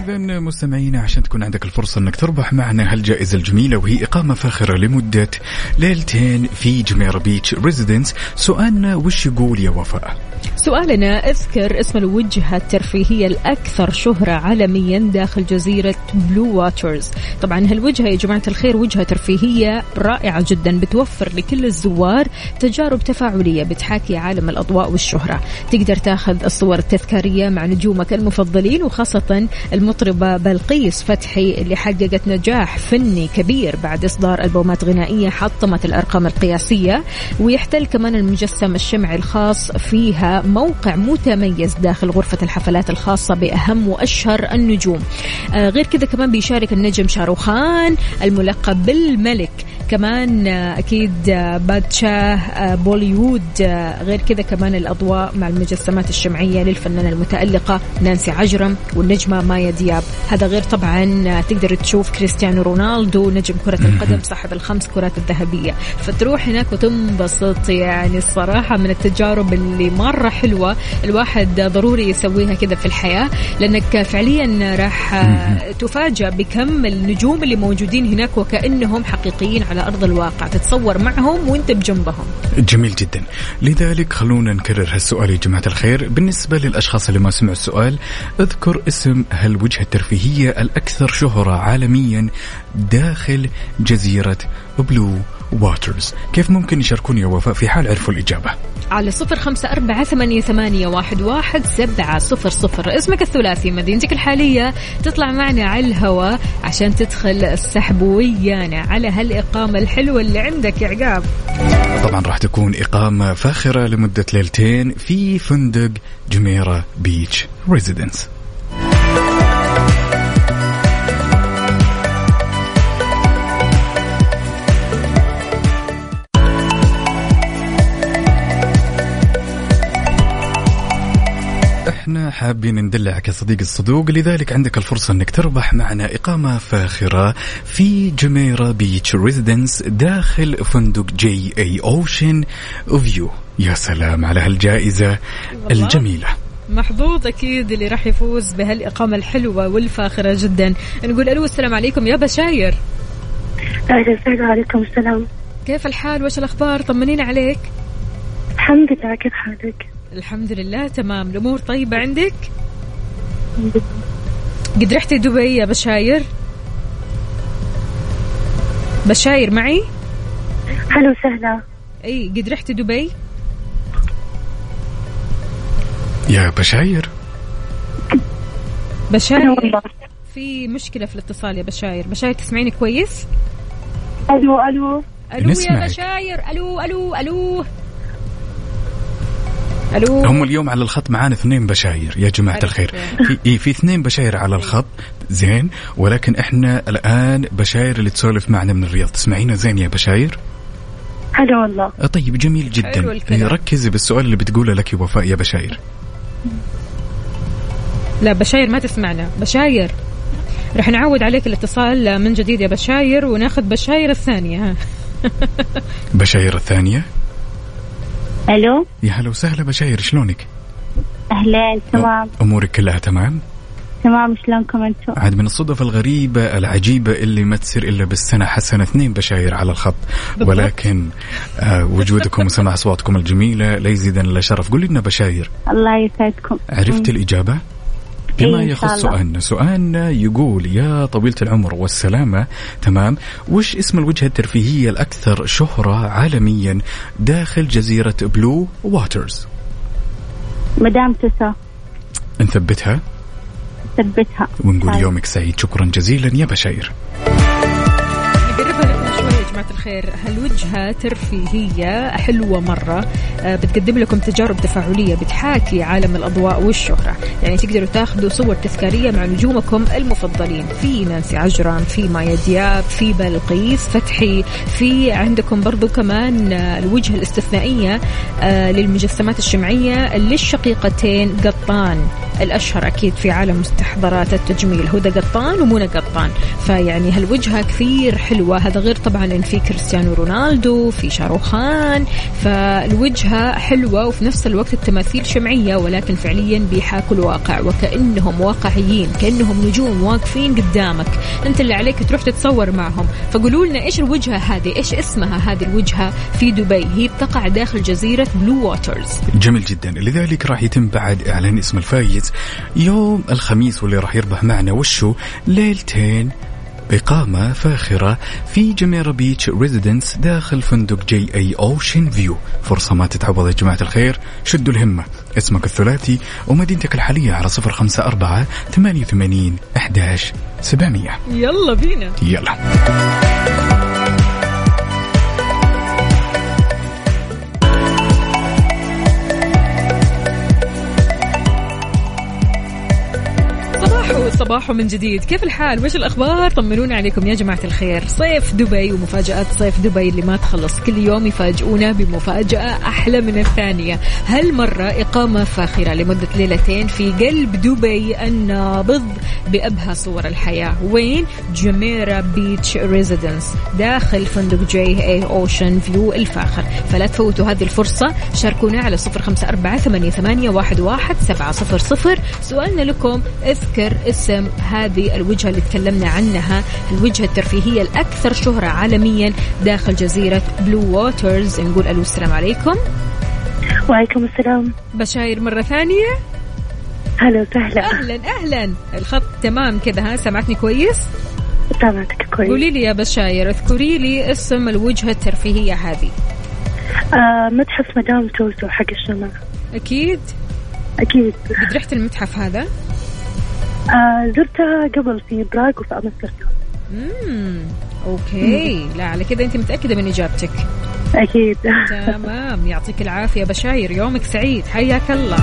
إذا مستمعينا عشان تكون عندك الفرصة أنك تربح معنا هالجائزة الجميلة وهي إقامة فاخرة لمدة ليلتين في جميرة بيتش ريزيدنس. سؤالنا وش يقول يا وفاء؟ سؤالنا اذكر اسم الوجهة الترفيهية الأكثر شهرة عالميا داخل جزيرة بلو واترز. طبعا هالوجهة يا جماعة الخير وجهة ترفيهية رائعة جدا بتوفر لكل الزوار تجارب تفاعلية بتحاكي عالم الأضواء والشهرة. تقدر تاخذ الصور التذكارية مع نجومك المفضلين وخاصة المطربة بلقيس فتحي اللي حققت نجاح فني كبير بعد إصدار ألبومات غنائية حطمت الأرقام القياسية. ويحتل كمان المجسم الشمعي الخاص فيها موقع متميز داخل غرفة الحفلات الخاصة بأهم وأشهر النجوم. غير كذا كمان بيشارك النجم شاروخان الملقب بالملك، كمان أكيد بادشاه بوليوود. غير كذا كمان الأضواء مع المجسمات الشمعية للفنانة المتألقة نانسي عجرم والنجمة مايا دياب. هذا غير طبعا تقدر تشوف كريستيانو رونالدو نجم كرة القدم صاحب ال5 كرات الذهبية. فتروح هناك وتنبسط، يعني الصراحة من التجارب اللي مرة حلوة الواحد ضروري يسويها كذا في الحياة، لأنك فعليا راح تفاجأ بكم النجوم اللي موجودين هناك وكأنهم حقيقيين على أرض الواقع، تتصور معهم وانت بجنبهم. جميل جدا. لذلك خلونا نكرر هالسؤال يا جماعة الخير. بالنسبة للأشخاص اللي ما سمعوا السؤال، اذكر اسم هالوجهة الترفيهية الأكثر شهرة عالميا داخل جزيرة بلو واترز. كيف ممكن يشاركون يا وفاء في حال عرفوا الإجابة؟ على 0548811700. اسمك الثلاثي، مدينتك الحالية، تطلع معنا على الهواء عشان تدخل السحب ويانا على هالإقامة الحلوة اللي عندك يا عقاب. طبعا راح تكون إقامة فاخرة لمدة ليلتين في فندق جميرة بيتش ريزيدنس. احنا حابين ندلعك يا صديق الصدوق، لذلك عندك الفرصة انك تربح معنا إقامة فاخرة في جميرة بيتش ريزيدنس داخل فندق JA Ocean View. يا سلام على هالجائزة الجميلة. محظوظ أكيد اللي راح يفوز بهالإقامة الحلوة والفاخرة جدا. نقول ألو السلام عليكم يا بشاير. أهلا عليكم السلام. كيف الحال وش الأخبار؟ طمنينا عليك. الحمد لله، كيف حالك؟ الحمد لله تمام. الأمور طيبة عندك؟ قد رحتي دبي يا بشاير؟ بشاير معي؟ هلا وسهلا. اي قد رحتي دبي؟ يا بشاير في مشكلة في الاتصال يا بشاير. بشاير تسمعيني كويس؟ ألو ألو ألو يا بشاير. ألو ألو ألو ألو. هم اليوم على الخط معانا 2 بشاير يا جماعة الخير. في 2 بشاير على الخط زين، ولكن احنا الآن بشاير اللي تسولف معنا من الرياض. تسمعينا زين يا بشاير؟ هلا والله. طيب جميل جدا. ركزي بالسؤال اللي بتقوله لك يا وفاء يا بشاير. لا بشاير ما تسمعنا. بشاير رح نعود عليك الاتصال من جديد يا بشاير وناخذ بشاير الثانية. بشاير الثانية. ألو يا هلا وسهلا بشاير، شلونك؟ أهلا تمام. أمورك كلها تمام؟ تمام. شلونكم أنتم؟ عاد من الصدف الغريبة العجيبة اللي ما تصير إلا بالسنة حسنة 2 بشاير على الخط، ولكن وجودكم وسمع أصواتكم الجميلة لا يزيدنا إلا شرف. قولي لنا بشاير. الله يسعدكم. عرفت الإجابة؟ بما يخص سؤالنا يقول يا طويلة العمر والسلامة، تمام، وش اسم الوجهة الترفيهية الأكثر شهرة عالميا داخل جزيرة بلو واترز؟ مدام تسا. نثبتها ونقول يومك سعيد. شكرا جزيلا يا بشاير. نقربها لكم شوي يا جماعة الخير. هالوجهة ترفيهية حلوة مرة، بتقدم لكم تجارب تفاعلية بتحاكي عالم الأضواء والشهرة. يعني تقدروا تاخذوا صور تذكارية مع نجومكم المفضلين، في نانسي عجرم، في مايا دياب، في بلقيس فتحي، في عندكم برضو كمان الوجهة الاستثنائية للمجسمات الشمعية للشقيقتين قطان الأشهر أكيد في عالم مستحضرات التجميل، هدى قطان ومنى قطان. فيعني هالوجهة كثير حلوة. هذا غير طبعا إن في كريستيانو رونالدو، في شاروخان، فالوجهة حلوة وفي نفس الوقت التماثيل شمعية، ولكن فعليا بيحاكوا الواقع وكأنهم واقعيين، كأنهم نجوم واقفين قدامك، أنت اللي عليك تروح تتصور معهم. فقولوا لنا إيش الوجهة هذه، إيش اسمها هذه الوجهة في دبي؟ هي بتقع داخل جزيرة بلو واترز. جميل جدا. لذلك راح يتم بعد إعلان اسم الفايز يوم الخميس، واللي راح يربح معنا وشو ليلتين إقامة فاخرة في جميرة بيتش ريزيدنس داخل فندق JA أوشن فيو. فرصة ما تتعوض يا جماعة الخير، شدوا الهمة. اسمك الثلاثي ومدينتك الحالية على 054-88-11-700. يلا بينا. يلا. صباح من جديد، كيف الحال؟ وش الأخبار؟ طمنونا عليكم يا جماعة الخير. صيف دبي ومفاجآت صيف دبي اللي ما تخلص، كل يوم يفاجئونا بمفاجأة أحلى من الثانية. هالمرة إقامة فاخرة لمدة ليلتين في قلب دبي النابض بأبهى صور الحياة. وين؟ جميرة بيتش ريزيدنس داخل فندق JA أوشن فيو الفاخر. فلا تفوتوا هذه الفرصة، شاركونا على 0548811700. سؤالنا لكم، اذكر اسم هذه الوجهة اللي تكلمنا عنها، الوجهة الترفيهية الأكثر شهرة عالميا داخل جزيرة بلو واترز. نقول ألو، السلام عليكم. وعليكم السلام. بشاير مرة ثانية. هلا وسهلا. أهلا أهلا. الخط تمام كذا؟ ها، سمعتني كويس؟ سمعتك كويس. قولي لي يا بشاير، اذكري لي اسم الوجهة الترفيهية هذه. متحف مدام توسو حق الشمال. أكيد أكيد. قد رحت المتحف هذا؟ زرتها قبل في براغ وفي أمستردام. أوكي. لا على كده أنت متأكدة من إجابتك؟ أكيد. تمام، يعطيك العافية بشاير، يومك سعيد، حياك الله.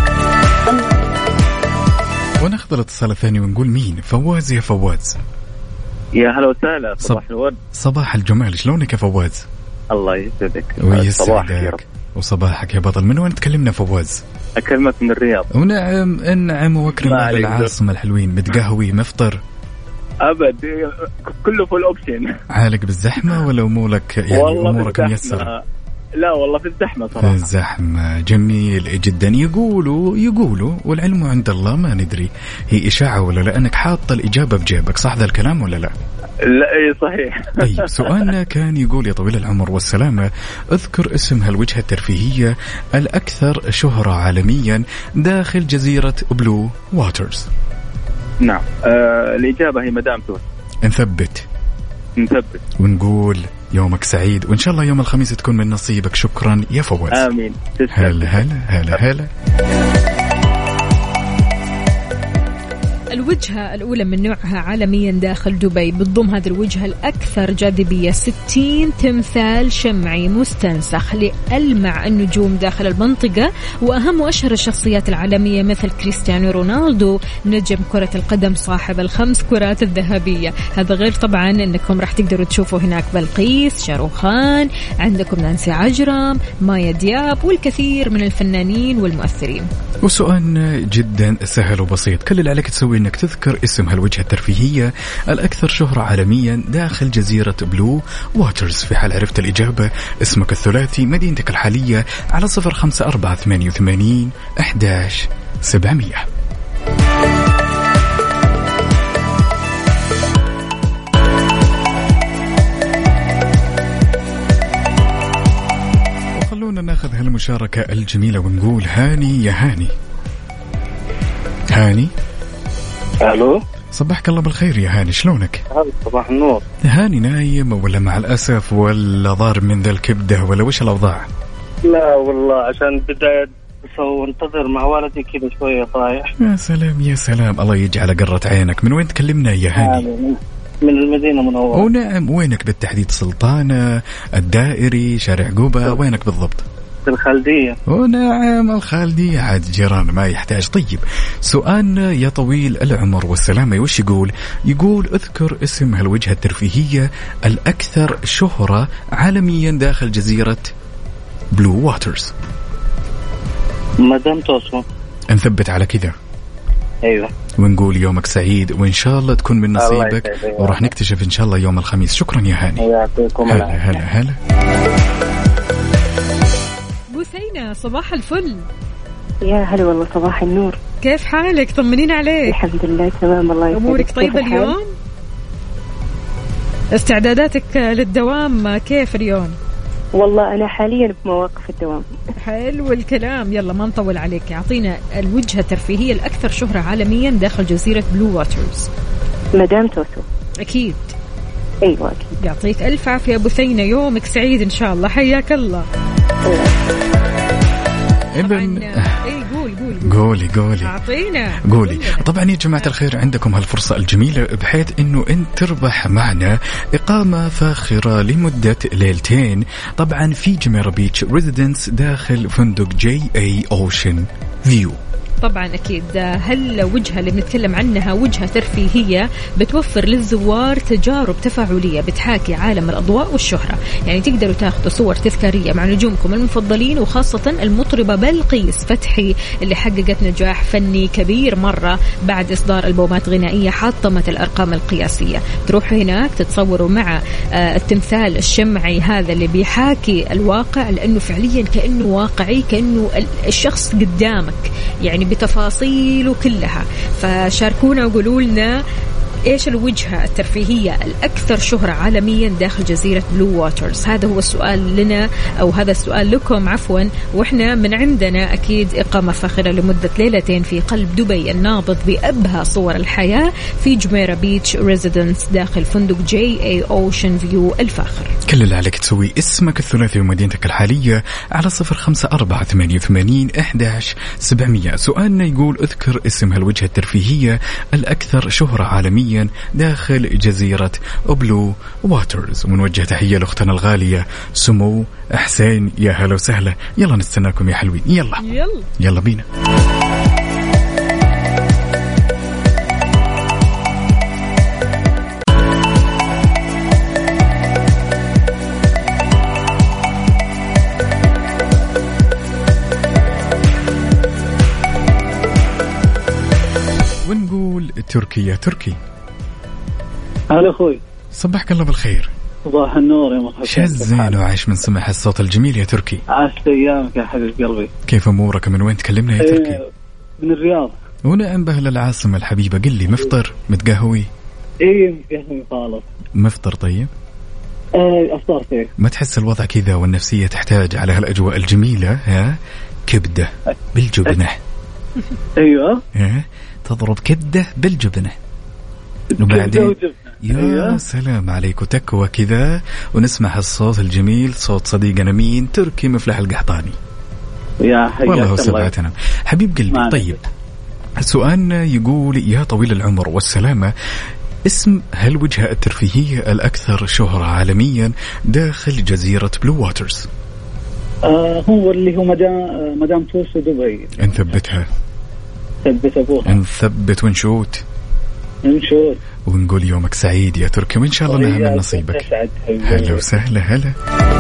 وناخذ الاتصال الثاني ونقول مين؟ فواز. يا فواز. يا هلا وسهلا. صباح الورد. صباح الجمال، شلونك يا فواز؟ الله يسعدك. ويسعدك وصباحك يا بطل. من وين تكلمنا فواز؟ أكلمك من الرياض. ونعم النعم وأكرم أهل العاصمة الحلوين. متقهوي مفطر؟ أبد، كله فول أوبشن. عالق بالزحمة ولا أمورك يعني أمورك ميسرة؟ لا والله في الزحمة صراحة. في الزحمة. جميل جدا. يقولوا والعلم عند الله، ما ندري هي إشاعة ولا لا، أنك حاط الإجابة بجيبك، صح ذا الكلام ولا لا؟ لا اي صحيح. طيب سؤالنا كان يقول يا طويل العمر والسلامة، اذكر اسم هالوجهة الترفيهية الأكثر شهرة عالميا داخل جزيرة بلو واترز. نعم. الإجابة هي مدام توسو. نثبت ونقول يومك سعيد، وإن شاء الله يوم الخميس تكون من نصيبك. شكرا يا فواز. آمين. هلا. الوجهة الأولى من نوعها عالميا داخل دبي، بتضم هذه الوجهة الأكثر جاذبية 60 تمثال شمعي مستنسخ لألمع النجوم داخل المنطقة، وأهم وأشهر الشخصيات العالمية مثل كريستيانو رونالدو نجم كرة القدم صاحب ال5 كرات الذهبية. هذا غير طبعا أنكم راح تقدروا تشوفوا هناك بلقيس، شاروخان، عندكم نانسي عجرم، مايا دياب، والكثير من الفنانين والمؤثرين. وسؤال جدا سهل وبسيط، كل اللي عليك تسوي انك تذكر اسم هالوجهة الترفيهية الأكثر شهرة عالميا داخل جزيرة بلو واترز. في حال عرفت الإجابة، اسمك الثلاثي، مدينتك الحالية على 0548811700. وخلونا ناخذ هالمشاركة الجميلة ونقول هاني. يا هاني. الو، صباحك الله بالخير يا هاني، شلونك؟ صباح النور. هاني نايم ولا مع الأسف ولا ضار من ذا الكبدة ولا وش الأوضاع؟ لا والله عشان بداية وانتظر مع والدي كذا شوية طايح. يا سلام الله يجعل قرة عينك. من وين تكلمنا يا هاني؟ من المدينة منورة. ونعم، وينك بالتحديد؟ سلطانة، الدائري، شارع قوبة، وينك بالضبط؟ الخالدية. ونعم الخالدية، عاد جيران ما يحتاج. طيب سؤالنا يا طويل العمر والسلامة وش يقول اذكر اسم هالوجهة الترفيهية الأكثر شهرة عالميا داخل جزيرة بلو واترز. مدام توسو. نثبت على كذا. ايوه. ونقول يومك سعيد وإن شاء الله تكون من نصيبك وراح نكتشف إن شاء الله يوم الخميس. شكرا يا هاني. يعطيكم العافية. هلا بثينة صباح الفل. يا هلا والله صباح النور. كيف حالك؟ طمنين عليك. الحمد لله تمام الله يسعدك. أمورك طيبة اليوم؟ استعداداتك للدوام كيف اليوم؟ والله أنا حاليا بمواقف الدوام. حلو الكلام. يلا ما نطول عليك، أعطينا الوجهة الترفيهية الأكثر شهرة عالميا داخل جزيرة بلو واترز. مدام توسو. أكيد. أيوة أكيد. يعطيك ألف عافية بثينة، يومك سعيد إن شاء الله. حياك الله. قولي أعطينا. قولي. طبعا يا جماعة الخير عندكم هالفرصة الجميلة بحيث انه انت تربح معنا اقامة فاخرة لمدة ليلتين طبعا في جميرة بيتش ريزيدنس داخل فندق JA Ocean View. طبعا أكيد هالوجهة اللي بنتكلم عنها وجهة ترفيهية بتوفر للزوار تجارب تفاعلية بتحاكي عالم الأضواء والشهرة. يعني تقدروا تاخذوا صور تذكارية مع نجومكم المفضلين وخاصة المطربة بلقيس فتحي اللي حققت نجاح فني كبير مرة بعد إصدار ألبومات غنائية حطمت الأرقام القياسية. تروحوا هناك تتصوروا مع التمثال الشمعي هذا اللي بيحاكي الواقع لأنه فعليا كأنه واقعي، كأنه الشخص قدامك يعني بتفاصيله كلها. فشاركونا وقولوا لنا إيش الوجهة الترفيهية الأكثر شهرة عالميا داخل جزيرة بلو واترز. هذا هو السؤال لنا أو هذا السؤال لكم عفوا. وإحنا من عندنا أكيد إقامة فاخرة لمدة ليلتين في قلب دبي النابض بأبهى صور الحياة في جميرة بيتش ريزيدنس داخل فندق JA Ocean View الفاخر. كل اللي عليك تسوي اسمك الثلاثي ومدينتك الحالية على 0548811700. سؤالنا يقول اذكر اسم هالوجهة الترفيهية الأكثر شهرة عالميا داخل جزيرة بلو واترز. ونوجه تحية لأختنا الغالية سمو حسين. يا هلا وسهلا. يلا نستناكم يا حلوين. يلا بينا. ونقول تركيا. تركي هلا أخوي. صبحك الله بالخير. صباح النور يا مرحبا. شزين وعايش من سمح الصوت الجميل يا تركي. عاشت أيامك يا حبيب قلبي. كيف أمورك؟ من وين تكلمنا يا تركي؟ من الرياض. ونعم بأهل العاصمة الحبيبة. قل لي مفطر متقهوي؟ إيه متقهوي خالص. مفطر طيب؟ أفطر فيه. ما تحس الوضع كذا والنفسية تحتاج على هالأجواء الجميلة؟ ها كبدة بالجبنة. أيوة. تضرب كبدة بالجبنة وبعدين يا سلام عليك وتكوى كذا ونسمع الصوت الجميل صوت صديقنا مين تركي مفلح القحطاني. يا حياك والله هو سبعتنا حبيب قلبي. طيب سؤالنا يقول يا طويل العمر والسلامة اسم هالوجهة الترفيهية الأكثر شهرة عالميا داخل جزيرة بلو واترز. هو اللي هو مدام توسو دبي. نثبتها. ثبت أبوها. نثبت ونشوت ونقول يومك سعيد يا تركي وإن شاء الله نعمل نصيبك. هلا وسهلا. هلا.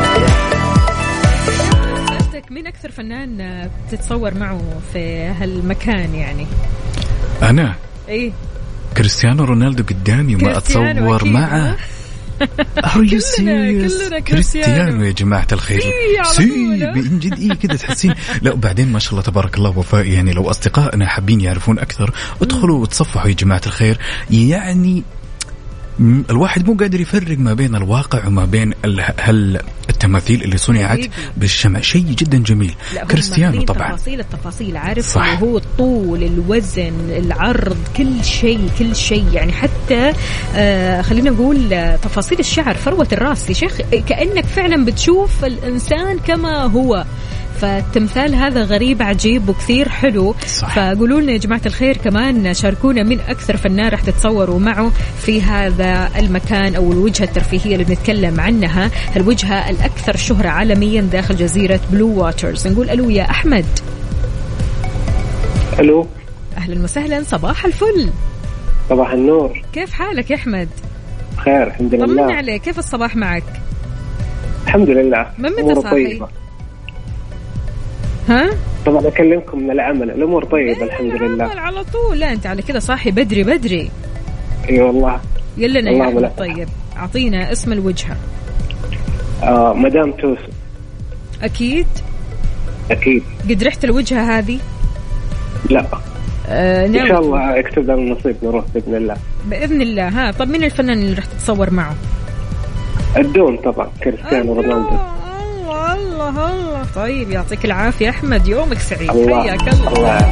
مين أكثر فنان تتصور معه في هالمكان يعني؟ أنا إيه كريستيانو رونالدو قدامي وما أتصور معه. كريستيانو يا جماعة الخير. من جد إيه كده تحسين. لا وبعدين ما شاء الله تبارك الله وفاء يعني لو أصدقائنا حابين يعرفون أكثر ادخلوا وتصفحوا يا جماعة الخير. يعني الواحد مو قادر يفرق ما بين الواقع وما بين التماثيل اللي صنعت بالشمع. شيء جدا جميل. كريستيانو طبعا التفاصيل عارف هو الطول الوزن العرض كل شيء يعني حتى خلينا نقول تفاصيل الشعر فروة الراس يا شيخ كأنك فعلا بتشوف الإنسان كما هو. فالتمثال هذا غريب عجيب وكثير حلو. فقولوا لنا يا جماعة الخير كمان شاركونا من أكثر فنان راح تتصوروا معه في هذا المكان أو الوجهة الترفيهية اللي بنتكلم عنها الوجهة الأكثر شهرة عالميا داخل جزيرة بلو واترز. نقول ألو يا أحمد. ألو أهلا وسهلا. صباح الفل. صباح النور. كيف حالك يا أحمد؟ خير الحمد لله. طمنا عليك. كيف الصباح معك؟ الحمد لله. من متى صاحي؟ ها؟ طبعا أكلمكم من العمل، الأمور طيبة الحمد لله. على طول. لا أنت على كده صاحي بدري. اي والله. يلا يا أحمد. طيب أعطينا اسم الوجهة. مدام توسو. أكيد. قد رحت الوجهة هذه؟ لا. إن شاء الله اكتب لنا النصيب نروح بإذن الله. ها طب مين الفنان اللي رح تتصور معه؟ الدون طبعا كريستيانو رونالدو. الله. طيب يعطيك العافية أحمد، يومك سعيد. حياك الله.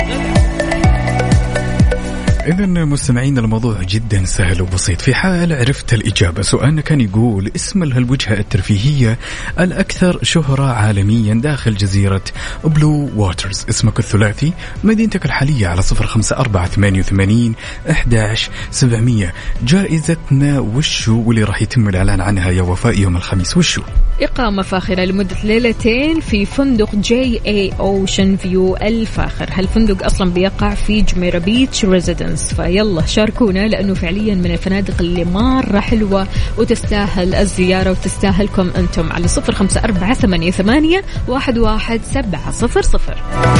إذن مستمعين الموضوع جدا سهل وبسيط. في حال عرفت الإجابة، سؤالنا كان يقول اسم الوجهة الترفيهية الأكثر شهرة عالميا داخل جزيرة بلو واترز. اسمك الثلاثي، مدينتك الحالية على 0548811700. جائزتنا وشو واللي راح يتم الإعلان عنها يا وفاء يوم الخميس؟ وشو؟ إقامة فاخرة لمدة ليلتين في فندق JA Ocean View الفاخر. هالفندق أصلا بيقع في جميرة بيتش ريزيدنس. فيلا شاركونا لأنه فعليا من الفنادق اللي مرة حلوة وتستاهل الزيارة وتستاهلكم أنتم على 0548811700.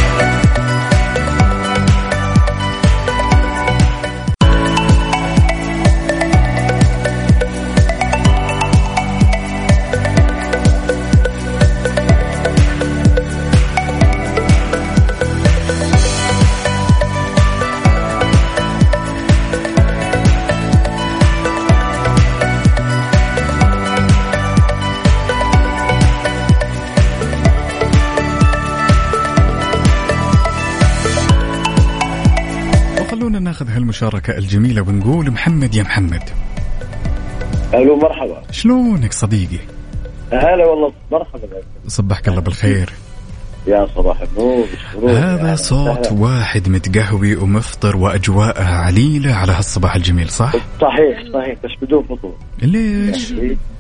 ناخذ هالمشاركة الجميلة ونقول محمد يا محمد. ألو مرحبا. شلونك صديقي؟ هلا والله مرحبا. صبحك الله بالخير. يا صباح النور. هذا صوت واحد متقهوي ومفطر وأجواءها عليلة على هالصباح الجميل صح؟ صحيح بس بدون فطور. ليش؟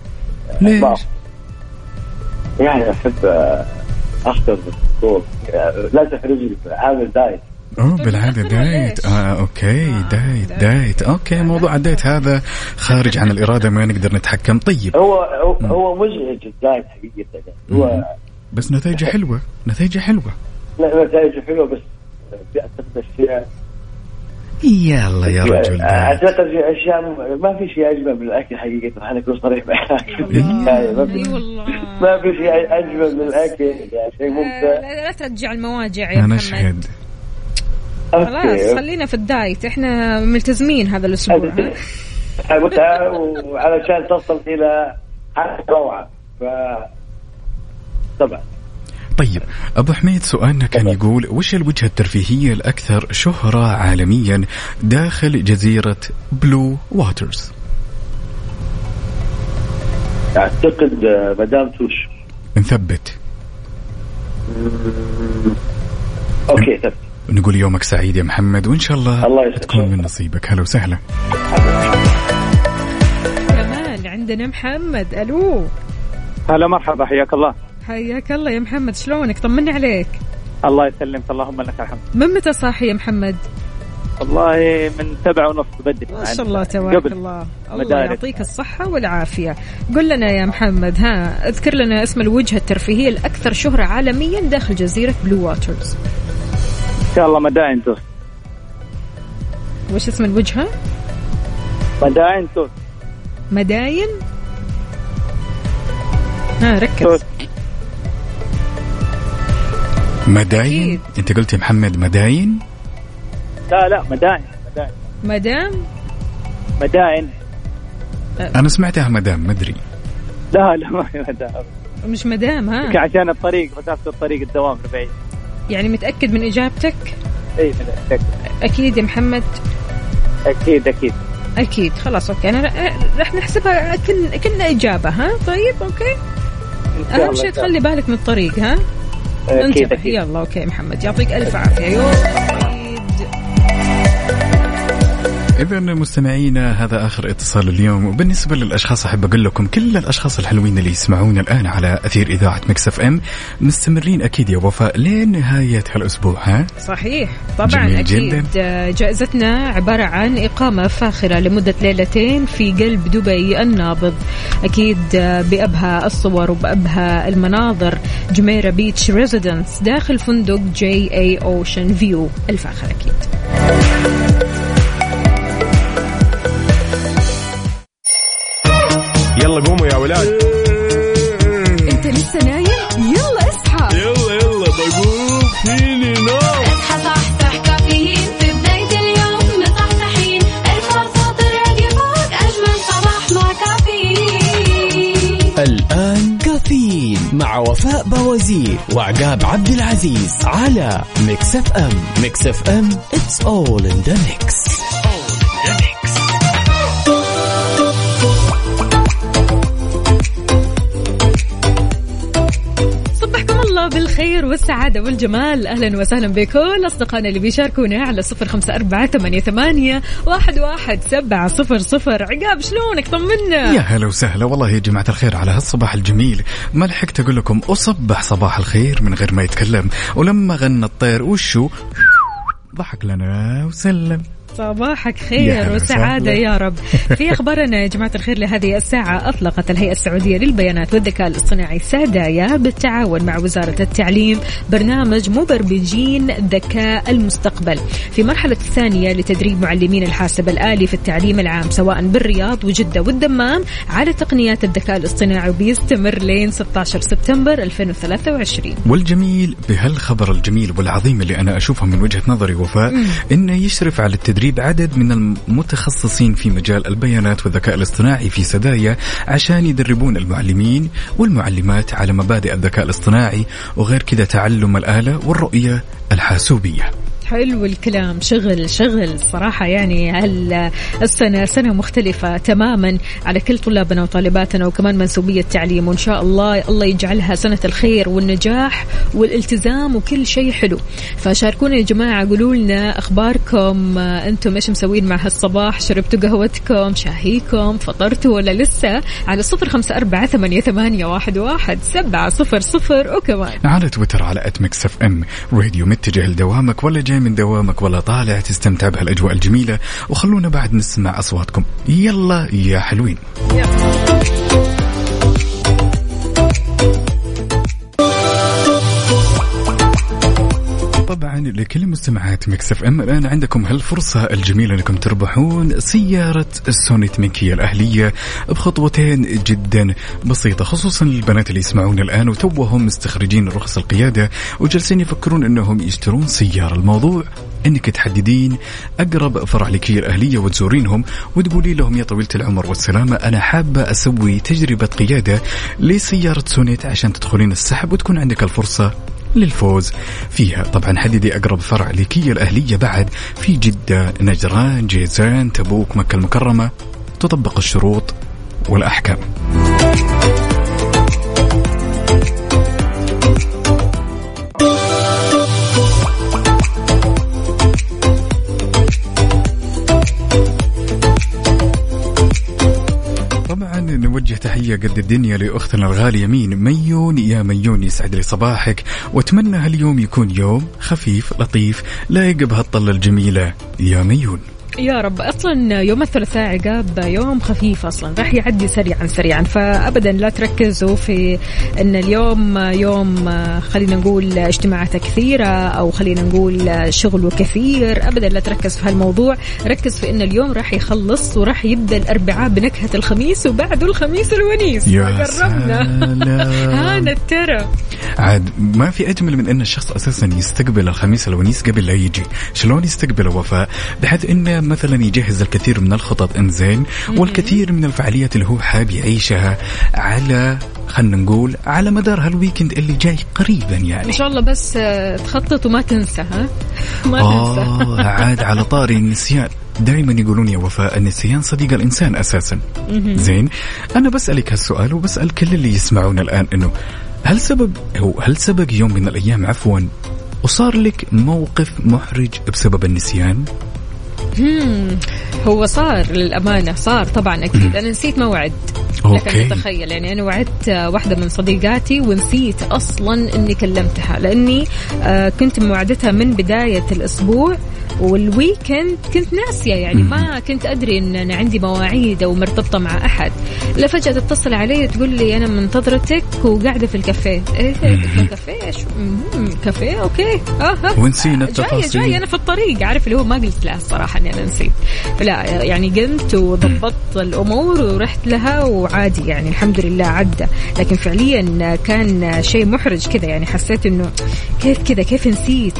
يعني أحب أفطر بالفطور، لا تحرجني عامل دايت. بالعادة دايت. اوكي دايت اوكي. موضوع الدايت هذا خارج عن الإرادة، ما نقدر نتحكم. طيب هو مزعج الدايت حقيقة. هو بس نتائجه حلوة. لا نتائجه حلوة بس أعتقد أشياء. يلا يا رجل. أعتقد في أشياء ما في شيء أجمل من الأكل حقيقة. أنا أكون صريح معك. ما في شيء أجمل من الأكل، يعني شيء ممتع. لا ترجع المواجع يا محمد. أشهد. خلاص خلينا في الدايت، احنا ملتزمين هذا الأسبوع. وعلشان تصل إلى حالة روعة طبعا. طيب أبو حميد، سؤالنا كان يقول وش الوجهة الترفيهية الأكثر شهرة عالميا داخل جزيرة بلو واترز؟ أعتقد مدام توش. نثبت. أوكي ثبت. نقول يومك سعيد يا محمد، وإن شاء الله تكون من نصيبك. هلا وسهلا. كمان عندنا محمد. ألو. هلا مرحبا، حياك الله. حياك الله يا محمد، شلونك؟ طمني عليك. الله يسلمك، اللهم لك الحمد. من متى صاحي يا محمد؟ والله من 7:30 بدري. ما شاء الله تبارك الله. الله يعطيك الصحة والعافية. قل لنا يا محمد، اذكر لنا اسم الوجهة الترفيهية الأكثر شهرة عالميا داخل جزيرة بلو واترز. إن شاء الله مدائن توس. وش اسم الوجهة؟ مدائن توس. مداين؟ ركز. توس. مداين أكيد. أنت قلت يا محمد مداين؟ لا مدائن. مدائن. أنا سمعتها مدام مدري. لا ما هي مدام. مش مدام. عشان الطريق، مسافة الطريق الدوام بعيد. يعني متأكد من إجابتك؟ إيه متأكد. أكيد يا محمد. أكيد. خلاص أوكي، أنا رح نحسبها كنا إجابة. طيب أوكي. أهم شيء تخلي بالك من الطريق. أكيد. يلا أوكي محمد، يعطيك ألف عافية. إذا مستمعينا هذا آخر اتصال اليوم. وبالنسبة للأشخاص أحب أقول لكم كل الأشخاص الحلوين اللي يسمعون الآن على أثير إذاعة ميكس اف ام مستمرين أكيد يا وفاء لين نهاية هالأسبوع. ها صحيح طبعا أكيد. جائزتنا عبارة عن إقامة فاخرة لمدة ليلتين في قلب دبي النابض، أكيد بأبهى الصور وبأبهى المناظر، جميرة بيتش ريزيدنس داخل فندق جي اي اوشن فيو الفاخر أكيد. يلا قوموا يا ولاد. انت لسه نايم؟ يلا اصحى. يلا بقوم فيني نوم. اصحى صحصح كافيين في بداية اليوم مصحصحين، الفرصة تراقي فوق أجمل صباح مع كافيين. الآن كافيين مع وفاء بوازير وعقاب عبد العزيز على ميكس اف ام. ميكس اف ام it's all in the mix. بالخير والسعادة والجمال، أهلا وسهلا بكل أصدقائنا اللي بيشاركونا على 0548811700. عقاب شلونك؟ طمنا. يا هلا وسهلا، والله يا جماعة الخير على هالصباح الجميل. ما لحقت أقول لكم أصبح صباح الخير من غير ما يتكلم، ولما غنى الطير وشو ضحك لنا وسلم. صباحك خير وسعادة يا رب. في أخبارنا يا جماعة الخير لهذه الساعة، أطلقت الهيئة السعودية للبيانات والذكاء الاصطناعي سادايا بالتعاون مع وزارة التعليم برنامج مبرمجين ذكاء المستقبل في مرحلة الثانية لتدريب معلمين الحاسب الآلي في التعليم العام سواء بالرياض وجدة والدمام على تقنيات الذكاء الاصطناعي، وبيستمر لين 16 سبتمبر 2023. والجميل بهالخبر الجميل والعظيم اللي أنا أشوفها من وجهة نظري وفاء إنه يشرف على التدريب عدد من المتخصصين في مجال البيانات والذكاء الاصطناعي في سدايا عشان يدربون المعلمين والمعلمات على مبادئ الذكاء الاصطناعي وغير كذا تعلم الآلة والرؤية الحاسوبية. حلو الكلام، شغل صراحة. يعني السنة سنة مختلفة تماما على كل طلابنا وطالباتنا وكمان منسوبية التعليم، وإن شاء الله يجعلها سنة الخير والنجاح والالتزام وكل شيء حلو. فشاركونا يا جماعة، قولوا لنا أخباركم، أنتم إيش مسوين مع هالصباح؟ شربتوا قهوتكم، شاهيكم، فطرتوا ولا لسه؟ على 0548811700 وكمان على تويتر على @mixfm راديو. متجه لدوامك ولا جاي من دوامك ولا طالع تستمتع بهالأجواء الجميلة؟ وخلونا بعد نسمع أصواتكم، يلا يا حلوين. طبعا لكل مستمعات ميكس اف ام الآن عندكم هالفرصة الجميلة انكم تربحون سيارة السونيت من كيا الأهلية بخطوتين جدا بسيطة، خصوصا للبنات اللي يسمعون الآن وتوهم مستخرجين رخص القيادة وجالسين يفكرون انهم يشترون سيارة. الموضوع انك تحددين اقرب فرع لكيا الأهلية وتزورينهم وتقولي لهم يا طويلة العمر والسلامة انا حابة اسوي تجربة قيادة لسيارة سونيت عشان تدخلين السحب وتكون عندك الفرصة للفوز فيها. طبعا حددي أقرب فرع لكيا الأهلية بعد في جدة، نجران، جيزان، تبوك، مكة المكرمة. تطبق الشروط والأحكام. نوجه تحية قد الدنيا لأختنا الغالية ميون. يا ميون يسعد لي صباحك، واتمنى هاليوم يكون يوم خفيف لطيف لايق بهالطلة الجميلة يا ميون يا رب. أصلا يوم الثلاثاء عقاب يوم خفيف أصلا راح يعدي سريعا، فأبدا لا تركزوا في أن اليوم يوم خلينا نقول اجتماعات كثيرة أو خلينا نقول شغل كثير. أبدا لا تركز في هالموضوع، ركز في أن اليوم راح يخلص وراح يبدأ الأربعاء بنكهة الخميس وبعده الخميس الونيس. قربنا هانا ترى عاد ما في أجمل من أن الشخص أساسا يستقبل الخميس الونيس قبل لا يجي. شلون يستقبله وفاء؟ بحيث أنه مثلا يجهز الكثير من الخطط إنزين والكثير من الفعاليات اللي هو حاب يعيشها على خلنا نقول على مدار هالويكند اللي جاي قريبا. يعني إن شاء الله بس تخطط وما تنسى. ما تنسى. عاد على طاري النسيان، دائما يقولون يا وفاء النسيان صديق الإنسان أساسا. زين أنا بسألك هالسؤال وبسأل كل اللي يسمعون الآن إنه هل سبق يوم من الأيام عفوا وصار لك موقف محرج بسبب النسيان؟ هو صار للأمانة، صار طبعا أكيد. أنا نسيت موعد، لكن تخيل يعني أنا وعدت واحدة من صديقاتي ونسيت أصلا أني كلمتها، لأني كنت موعدتها من بداية الأسبوع، والويكند كنت ناسية يعني ما كنت أدري أن أنا عندي مواعيد أو مرتبطة مع أحد. لا فجأة تتصل علي تقول لي أنا منتظرتك وقاعدة في الكافيه. إيه كافيه؟ كافيه أوكي. ونسينا التفاصيل. جاي أنا في الطريق، عارف اللي هو ما قلت لها الصراحة أني أنا نسيت، فلا يعني قمت وضبطت الأمور ورحت لها وعادي يعني الحمد لله عدى. لكن فعليا كان شيء محرج كذا، يعني حسيت إنه كيف نسيت.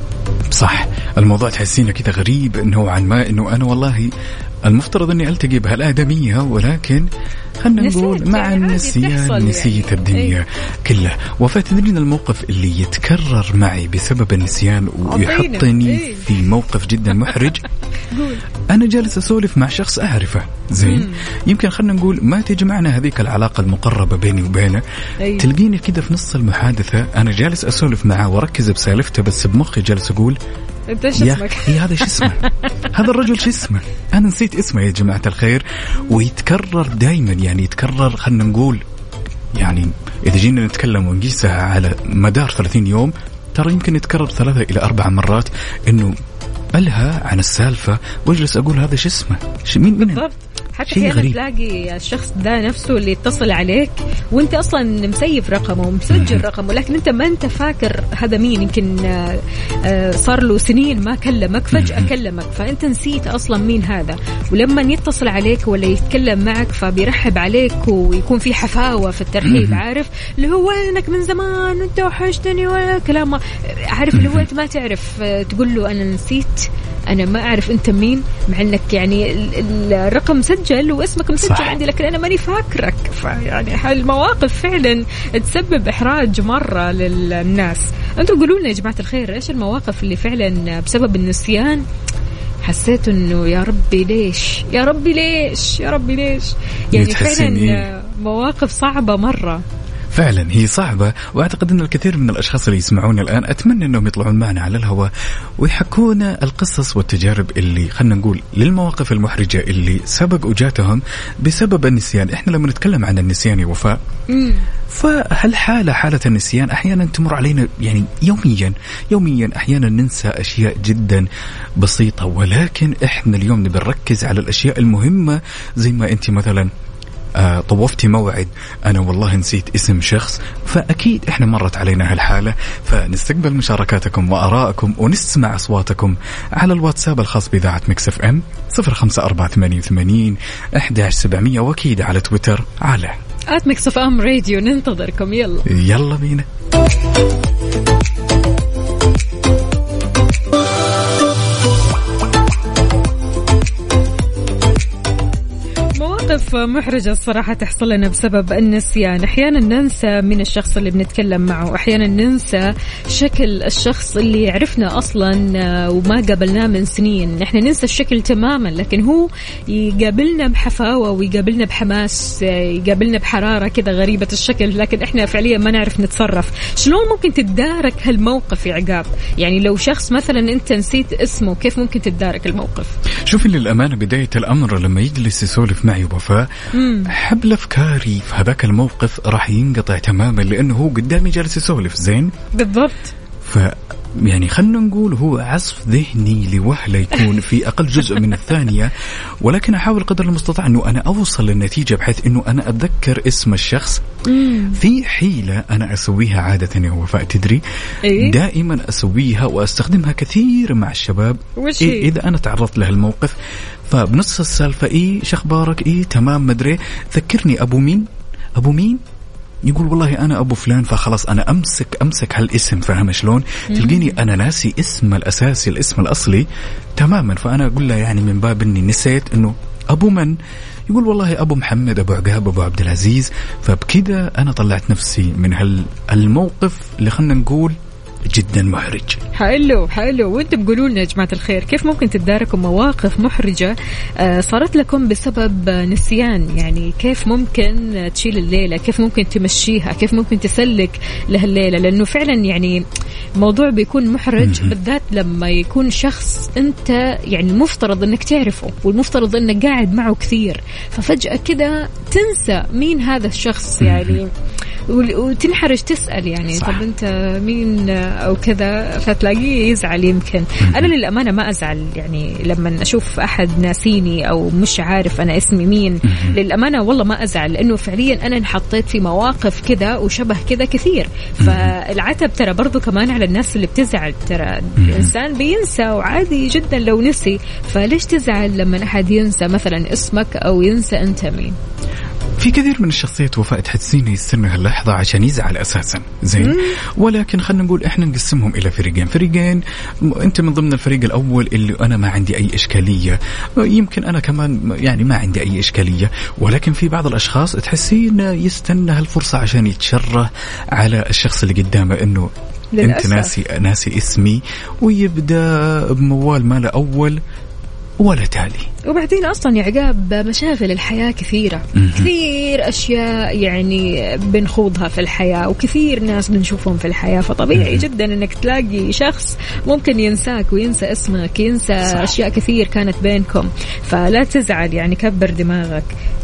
صح، الموضوع تحسينه كذا غريب نوعا ما، إنه أنا والله المفترض أني ألتقي بهالآدمية، ولكن خلنا نقول مع النسيان نسيت الدنيا كلها. وفاة تدرين الموقف اللي يتكرر معي بسبب النسيان ويحطني في موقف جدا محرج. أنا جالس أسولف مع شخص أعرفه زين، يمكن خلنا نقول ما تجمعنا هذيك العلاقة المقربة بيني وبينه. تلقيني كده في نص المحادثة أنا جالس أسولف معه وركز بسالفته، بس بمخي جالس أقول هذا شو اسمه؟ هذا الرجل شو اسمه؟ أنا نسيت اسمه يا جماعة الخير. ويتكرر دايما، يعني يتكرر خلنا نقول يعني إذا جينا نتكلم ونقيسها على مدار 30 يوم ترى يمكن يتكرر 3 إلى 4 مرات، إنه ألها عن السالفة واجلس أقول هذا شو اسمه؟ مين بالضبط؟ حتى أحيانا تلاقي الشخص ده نفسه اللي يتصل عليك وانت اصلا مسيف رقمه ومسجل رقمه، لكن انت ما انت فاكر هذا مين. يمكن صار له سنين ما كلمك، فجأة كلمك فانت نسيت اصلا مين هذا. ولما يتصل عليك ولا يتكلم معك فبيرحب عليك ويكون في حفاوة في الترحيب، عارف اللي هو وينك من زمان انت وحشتني ولا كلام، عارف اللي هو انت ما تعرف تقول له انا نسيت، أنا ما أعرف أنت مين، مع أنك يعني الرقم مسجل واسمك مسجل عندي، لكن أنا ماني فاكرك. فيعني هالمواقف فعلا تسبب إحراج مرة للناس. أنتوا قولوا لنا يا جماعة الخير إيش المواقف اللي فعلا بسبب النسيان حسيت إنه يا ربي ليش يا ربي ليش يا ربي ليش، يعني فعلا مواقف صعبة مرة. فعلا هي صعبة، وأعتقد أن الكثير من الأشخاص اللي يسمعون الآن أتمنى أنهم يطلعون معنا على الهواء ويحكونا القصص والتجارب اللي خلنا نقول للمواقف المحرجة اللي سبق وجاتهم بسبب النسيان. إحنا لما نتكلم عن النسيان يا وفاء، حالة النسيان أحيانا تمر علينا يعني يوميا أحيانا ننسى أشياء جدا بسيطة، ولكن إحنا اليوم نبي نركز على الأشياء المهمة. زي ما أنت مثلا طوفتي موعد، أنا والله نسيت اسم شخص، فأكيد إحنا مرت علينا هالحالة. فنستقبل مشاركاتكم وآراءكم ونسمع أصواتكم على الواتساب الخاص بإذاعة ميكس اف ام 0548811700، وأكيد على تويتر على @ميكس اف ام راديو. ننتظركم، يلا بينا. مواقف محرجة الصراحة تحصل لنا بسبب النسيان. أحيانا ننسى من الشخص اللي بنتكلم معه، أحيانا ننسى شكل الشخص اللي عرفنا أصلا وما قابلناه من سنين. نحن ننسى الشكل تماما، لكن هو يقابلنا بحفاوة ويقابلنا بحماس، يقابلنا بحرارة كذا غريبة الشكل، لكن إحنا فعليا ما نعرف نتصرف. شلون ممكن تتدارك هالموقف يا عقاب؟ يعني لو شخص مثلا أنت نسيت اسمه، كيف ممكن تتدارك الموقف؟ شوفي للأمانة بداية الأمر لما يجلس يسولف معي وفاء، حبل أفكاري في هذاك الموقف راح ينقطع تماما، لأنه هو قدامي جالس يسولف زين بالضبط. يعني خلنا نقول هو عصف ذهني لوهلة يكون في أقل جزء من الثانية، ولكن أحاول قدر المستطاع أنه أنا أوصل للنتيجة بحيث أنه أنا أتذكر اسم الشخص. في حيلة أنا أسويها عادة يا وفاء، تدري دائما أسويها وأستخدمها كثير مع الشباب. إذا أنا تعرضت له الموقف فبنص السالفة شخبارك تمام مدري، ذكرني أبو مين يقول والله أنا أبو فلان، فخلاص أنا أمسك هالاسم، فاهم شلون؟ تلقيني أنا ناسي اسم الأساسي، الاسم الأصلي تماما، فأنا أقول له يعني من باب إني نسيت إنه أبو من، يقول والله أبو محمد، أبو عقاب، أبو عبد العزيز. فبكده أنا طلعت نفسي من الموقف اللي خلنا نقول جدا محرج. حلو. وانتم بقولوا لنا يا جماعة الخير كيف ممكن تتداركوا مواقف محرجة صارت لكم بسبب نسيان؟ يعني كيف ممكن تشيل الليلة، كيف ممكن تمشيها، كيف ممكن تسلك لهالليلة؟ لأنه فعلا يعني موضوع بيكون محرج بالذات لما يكون شخص انت يعني المفترض انك تعرفه والمفترض انك قاعد معه كثير، ففجأة كده تنسى مين هذا الشخص يعني وتنحرج تسأل يعني صح. طب أنت مين أو كذا، فتلاقيه يزعل. يمكن أنا للأمانة ما أزعل يعني لما أشوف أحد ناسيني أو مش عارف أنا اسمي مين، للأمانة والله ما أزعل، لأنه فعليا أنا انحطيت في مواقف كذا وشبه كذا كثير. فالعتب ترى برضو كمان على الناس اللي بتزعل، ترى الإنسان بينسى وعادي جدا لو نسي، فليش تزعل لما أحد ينسى مثلا اسمك أو ينسى أنت مين؟ في كثير من الشخصيات وفاء تحسين يستنى هاللحظة عشان يزعل أساسا زين. ولكن خلنا نقول إحنا نقسمهم إلى فريقين. أنت من ضمن الفريق الأول اللي أنا ما عندي أي إشكالية، يمكن أنا كمان يعني ما عندي أي إشكالية، ولكن في بعض الأشخاص تحسين يستنى هالفرصة عشان يتشره على الشخص اللي قدامه إنه للأسف. أنت ناسي اسمي، ويبدأ بموال ما له أول ولا تالي. وبعدين أصلا يا عقاب مشاغل الحياة كثيرة، كثير أشياء يعني بنخوضها في الحياة، وكثير ناس بنشوفهم في الحياة، فطبيعي جدا أنك تلاقي شخص ممكن ينساك وينسى اسمك، ينسى صح. أشياء كثير كانت بينكم، فلا تزعل يعني كبر دماغك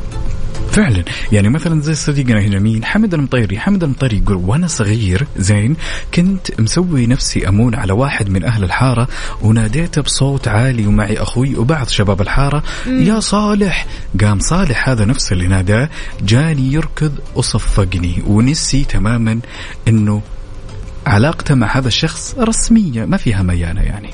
فعلا. يعني مثلا زي صديقنا جميل حمد المطيري يقول وانا صغير زين كنت مسوي نفسي امون على واحد من اهل الحاره، وناديته بصوت عالي ومعي اخوي وبعض شباب الحاره يا صالح. قام صالح هذا نفسه اللي ناداه جاني يركض وصفقني، ونسي تماما انه علاقته مع هذا الشخص رسميه ما فيها ميانه. يعني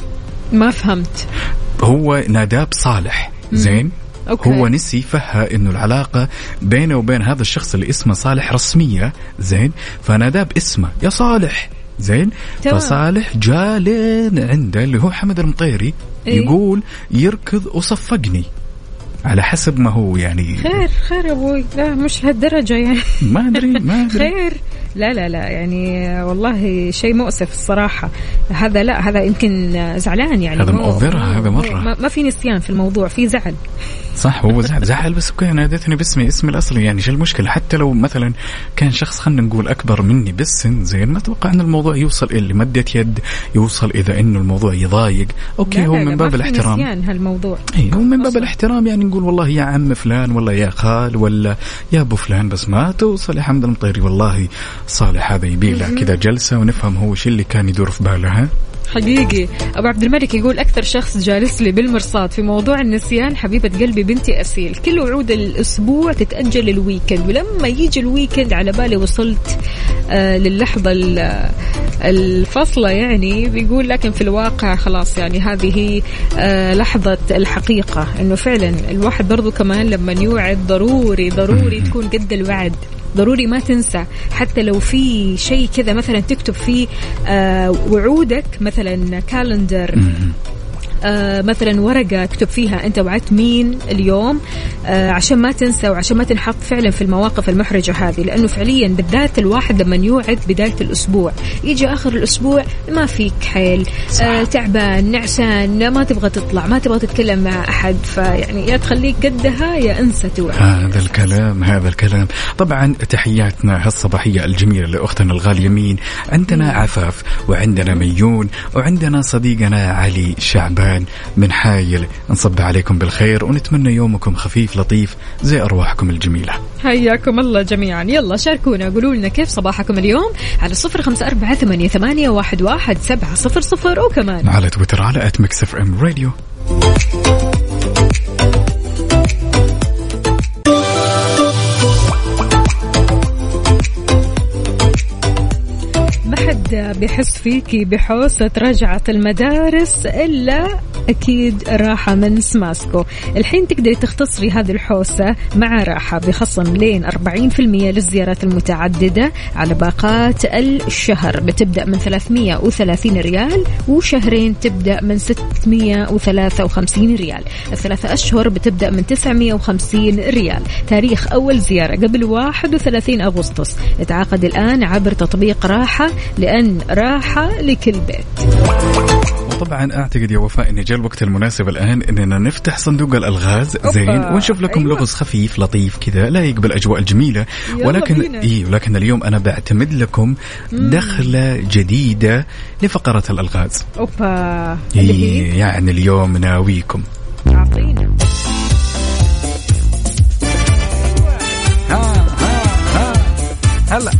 ما فهمت، هو ناداه بصالح زين أوكي. هو نسي فها إنه العلاقة بينه وبين هذا الشخص اللي اسمه صالح رسمية زين، فناداه باسمه يا صالح زين. فصالح جاء لين عنده اللي هو حمد المطيري يقول يركض وصفقني على حسب ما هو يعني. خير أبوي، لا مش هالدرجة يعني ما أدري خير لا يعني والله شيء مؤسف الصراحة. هذا يمكن زعلان يعني، هذا مؤذرها، هذا مرة ما في نسيان في الموضوع، في زعل صح. هو زعل بس اوكي نادتني اسمي الأصلي، يعني شو المشكلة؟ حتى لو مثلا كان شخص خلنا نقول أكبر مني بالسن زين، ما توقع أن الموضوع يوصل إلي مدة يد، يوصل إذا إنه الموضوع يضايق أوكي. هو من باب الاحترام هالموضوع هو من باب الاحترام، يعني نقول والله يا عم فلان ولا يا خال ولا يا أبو فلان، بس ما توصل يا حمد المطيري والله صالح هذا يبيله كذا جلسة ونفهم هو شو اللي كان يدور في باله. حقيقي. أبو عبد الملك يقول أكثر شخص جالس لي بالمرصاد في موضوع النسيان حبيبة قلبي بنتي أسيل، كل وعود الأسبوع تتأجل الويكند، ولما يجي الويكند على بالي وصلت للحظة الفصلة يعني بيقول، لكن في الواقع خلاص يعني هذه لحظة الحقيقة، إنه فعلا الواحد برضو كمان لما يوعد ضروري تكون قد الوعد، ضروري ما تنسى. حتى لو في شيء كذا مثلا تكتب فيه وعودك، مثلا كالندر مثلا ورقة اكتب فيها أنت وعدت مين اليوم، عشان ما تنسى وعشان ما تنحط فعلا في المواقف المحرجة هذه. لأنه فعليا بالذات الواحد لما يوعد بداية الأسبوع يجي آخر الأسبوع ما فيك حيل، تعبان نعسان، ما تبغى تطلع، ما تبغى تتكلم مع أحد، فيعني يا تخليك قدها يا أنسى توعد. هذا الكلام طبعا. تحياتنا هالصباحية الجميلة لأختنا الغالية مين، عندنا عفاف وعندنا ميون وعندنا صديقنا علي شعبان من حايل. نصب عليكم بالخير ونتمنى يومكم خفيف لطيف زي أرواحكم الجميلة. حياكم الله جميعا. يلا شاركونا، قولوا لنا كيف صباحكم اليوم على 0548811700 وكمان على تويتر على @mixfmradio. بيحس فيكي بحوسة رجعة المدارس إلا أكيد راحة من سماسكو. الحين تقدري تختصري هذه الحوسة مع راحة بخصم لين 40% للزيارات المتعددة على باقات الشهر، بتبدأ من 330 ريال، وشهرين تبدأ من 653 ريال، الثلاثة أشهر بتبدأ من 950 ريال. تاريخ أول زيارة قبل 31 أغسطس. اتعاقد الآن عبر تطبيق راحة، لأن راحة لكل بيت. طبعا اعتقد يا وفاء ان جاء الوقت المناسب الان اننا نفتح صندوق الالغاز زين ونشوف لكم لغز خفيف لطيف كذا لا يقبل الاجواء الجميله، ولكن اليوم انا بعتمد لكم دخله جديده لفقره الالغاز. يعني اليوم ناويكم اعطينا هلا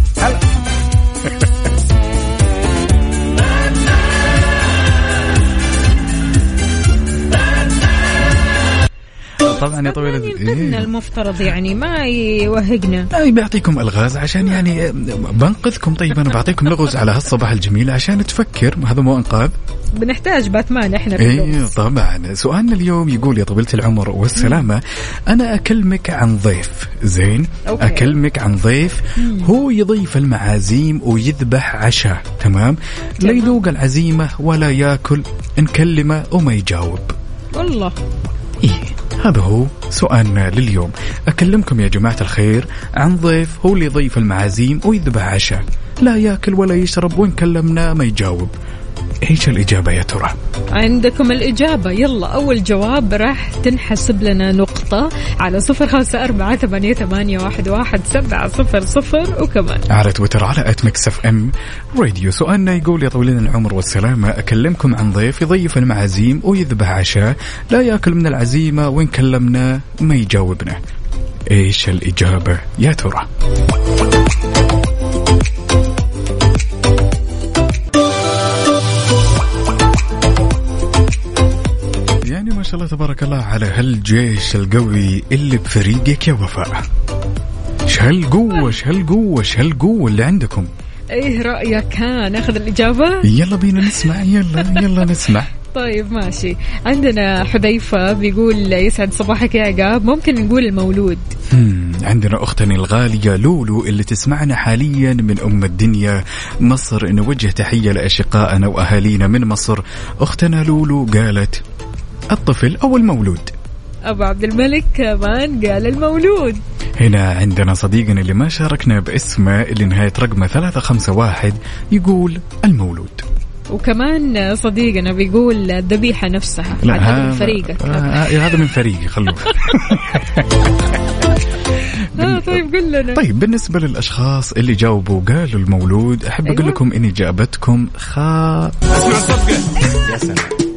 طبعا يا طويلة المفترض يعني ما يوهقنا، بيعطيكم الغاز عشان يعني بنقذكم. طيب انا بعطيكم لغز على هالصباح الجميل عشان تفكر، هذا مو انقاذ، بنحتاج باتمان احنا. طبعا سؤالنا اليوم يقول يا طويلة العمر والسلامة، انا اكلمك عن ضيف زين. اكلمك عن ضيف هو يضيف المعازيم ويذبح عشاء، تمام؟ لا يذوق العزيمة ولا ياكل، نكلمه وما يجاوب. والله هذا هو سؤالنا لليوم. أكلمكم يا جماعة الخير عن ضيف هو اللي يضيف المعازيم ويذبح عشاء، لا يأكل ولا يشرب، وإن كلمنا ما يجاوب. إيش الإجابة يا ترى؟ عندكم الإجابة، يلا أول جواب راح تنحسب لنا نقطة على 0548811700 وكمان على تويتر على @mixfm راديو. سؤالنا يقول يا طويلين العمر والسلامة، أكلمكم عن ضيف يضيف المعازيم ويذبح عشاء، لا يأكل من العزيمة، وإن كلمنا ما يجاوبنا. إيش الإجابة يا ترى؟ ما شاء الله تبارك الله على هالجيش القوي اللي بفريقك يا وفاء. ايش هالقوة اللي عندكم؟ ايه رأيك؟ ها ناخذ الإجابة؟ يلا بينا نسمع، يلا نسمع. طيب ماشي. عندنا حذيفة بيقول يسعد صباحك يا عقاب، ممكن نقول المولود. عندنا أختنا الغالية لولو اللي تسمعنا حاليا من أم الدنيا مصر، نوجه تحية لأشقائنا وأهالينا من مصر. أختنا لولو قالت الطفل أو المولود. أبو عبد الملك كمان قال المولود. هنا عندنا صديقنا اللي ما شاركنا باسمه اللي نهاية رقمه 351 يقول المولود. وكمان صديقنا بيقول الذبيحة نفسها. هذا من فريقك. هذا من فريقي خلوه. طيب قل لنا. طيب بالنسبة للأشخاص اللي جاوبوا قالوا المولود، أحب أقول لكم إن إجابتكم اسمعوا الصفقة. يا سلام.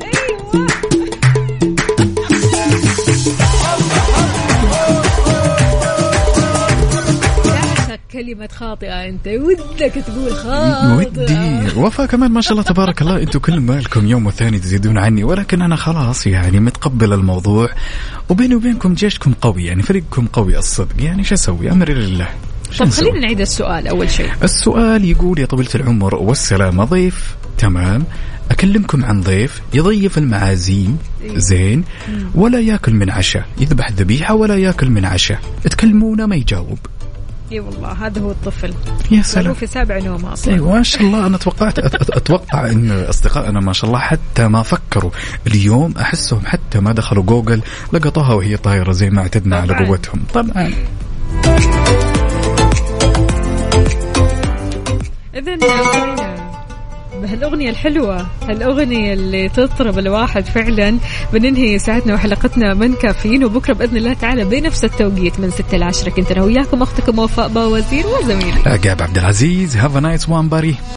كلمة خاطئة، أنت ودك تقول خاطئة. ودي وفا كمان ما شاء الله تبارك الله، أنتوا كل مالكم يوم والثاني تزيدون عني، ولكن أنا خلاص يعني متقبل الموضوع، وبيني وبينكم جيشكم قوي، يعني فريقكم قوي الصدق، يعني شو أسوي؟ أمري لله. طب خلينا نعيد السؤال أول شيء. السؤال يقول يا طويلة العمر والسلامة، ضيف، تمام، أكلمكم عن ضيف يضيف المعازيم زين ولا يأكل من عشاء، يذبح الذبيحة ولا يأكل من عشاء، تكلمونا ما يجاوب. اي والله هذا هو الطفل. يا سلام. في 7 نوم اصلا. ايوه ما شاء الله. انا اتوقع ان اصدقائنا ما شاء الله حتى ما فكروا اليوم، احسهم حتى ما دخلوا جوجل لقطوها وهي طايره زي ما اعتدنا على قوتهم. طبعا اذن بهالأغنية الحلوة، هالأغنية اللي تطرب الواحد فعلا، بننهي ساعتنا وحلقتنا من كافيين، وبكرة بإذن الله تعالى بنفس التوقيت من 6 ل 10 كنت أنا وياكم أختكم وفاء باوزير وزميلي عقاب عبد العزيز. Have a nice one buddy.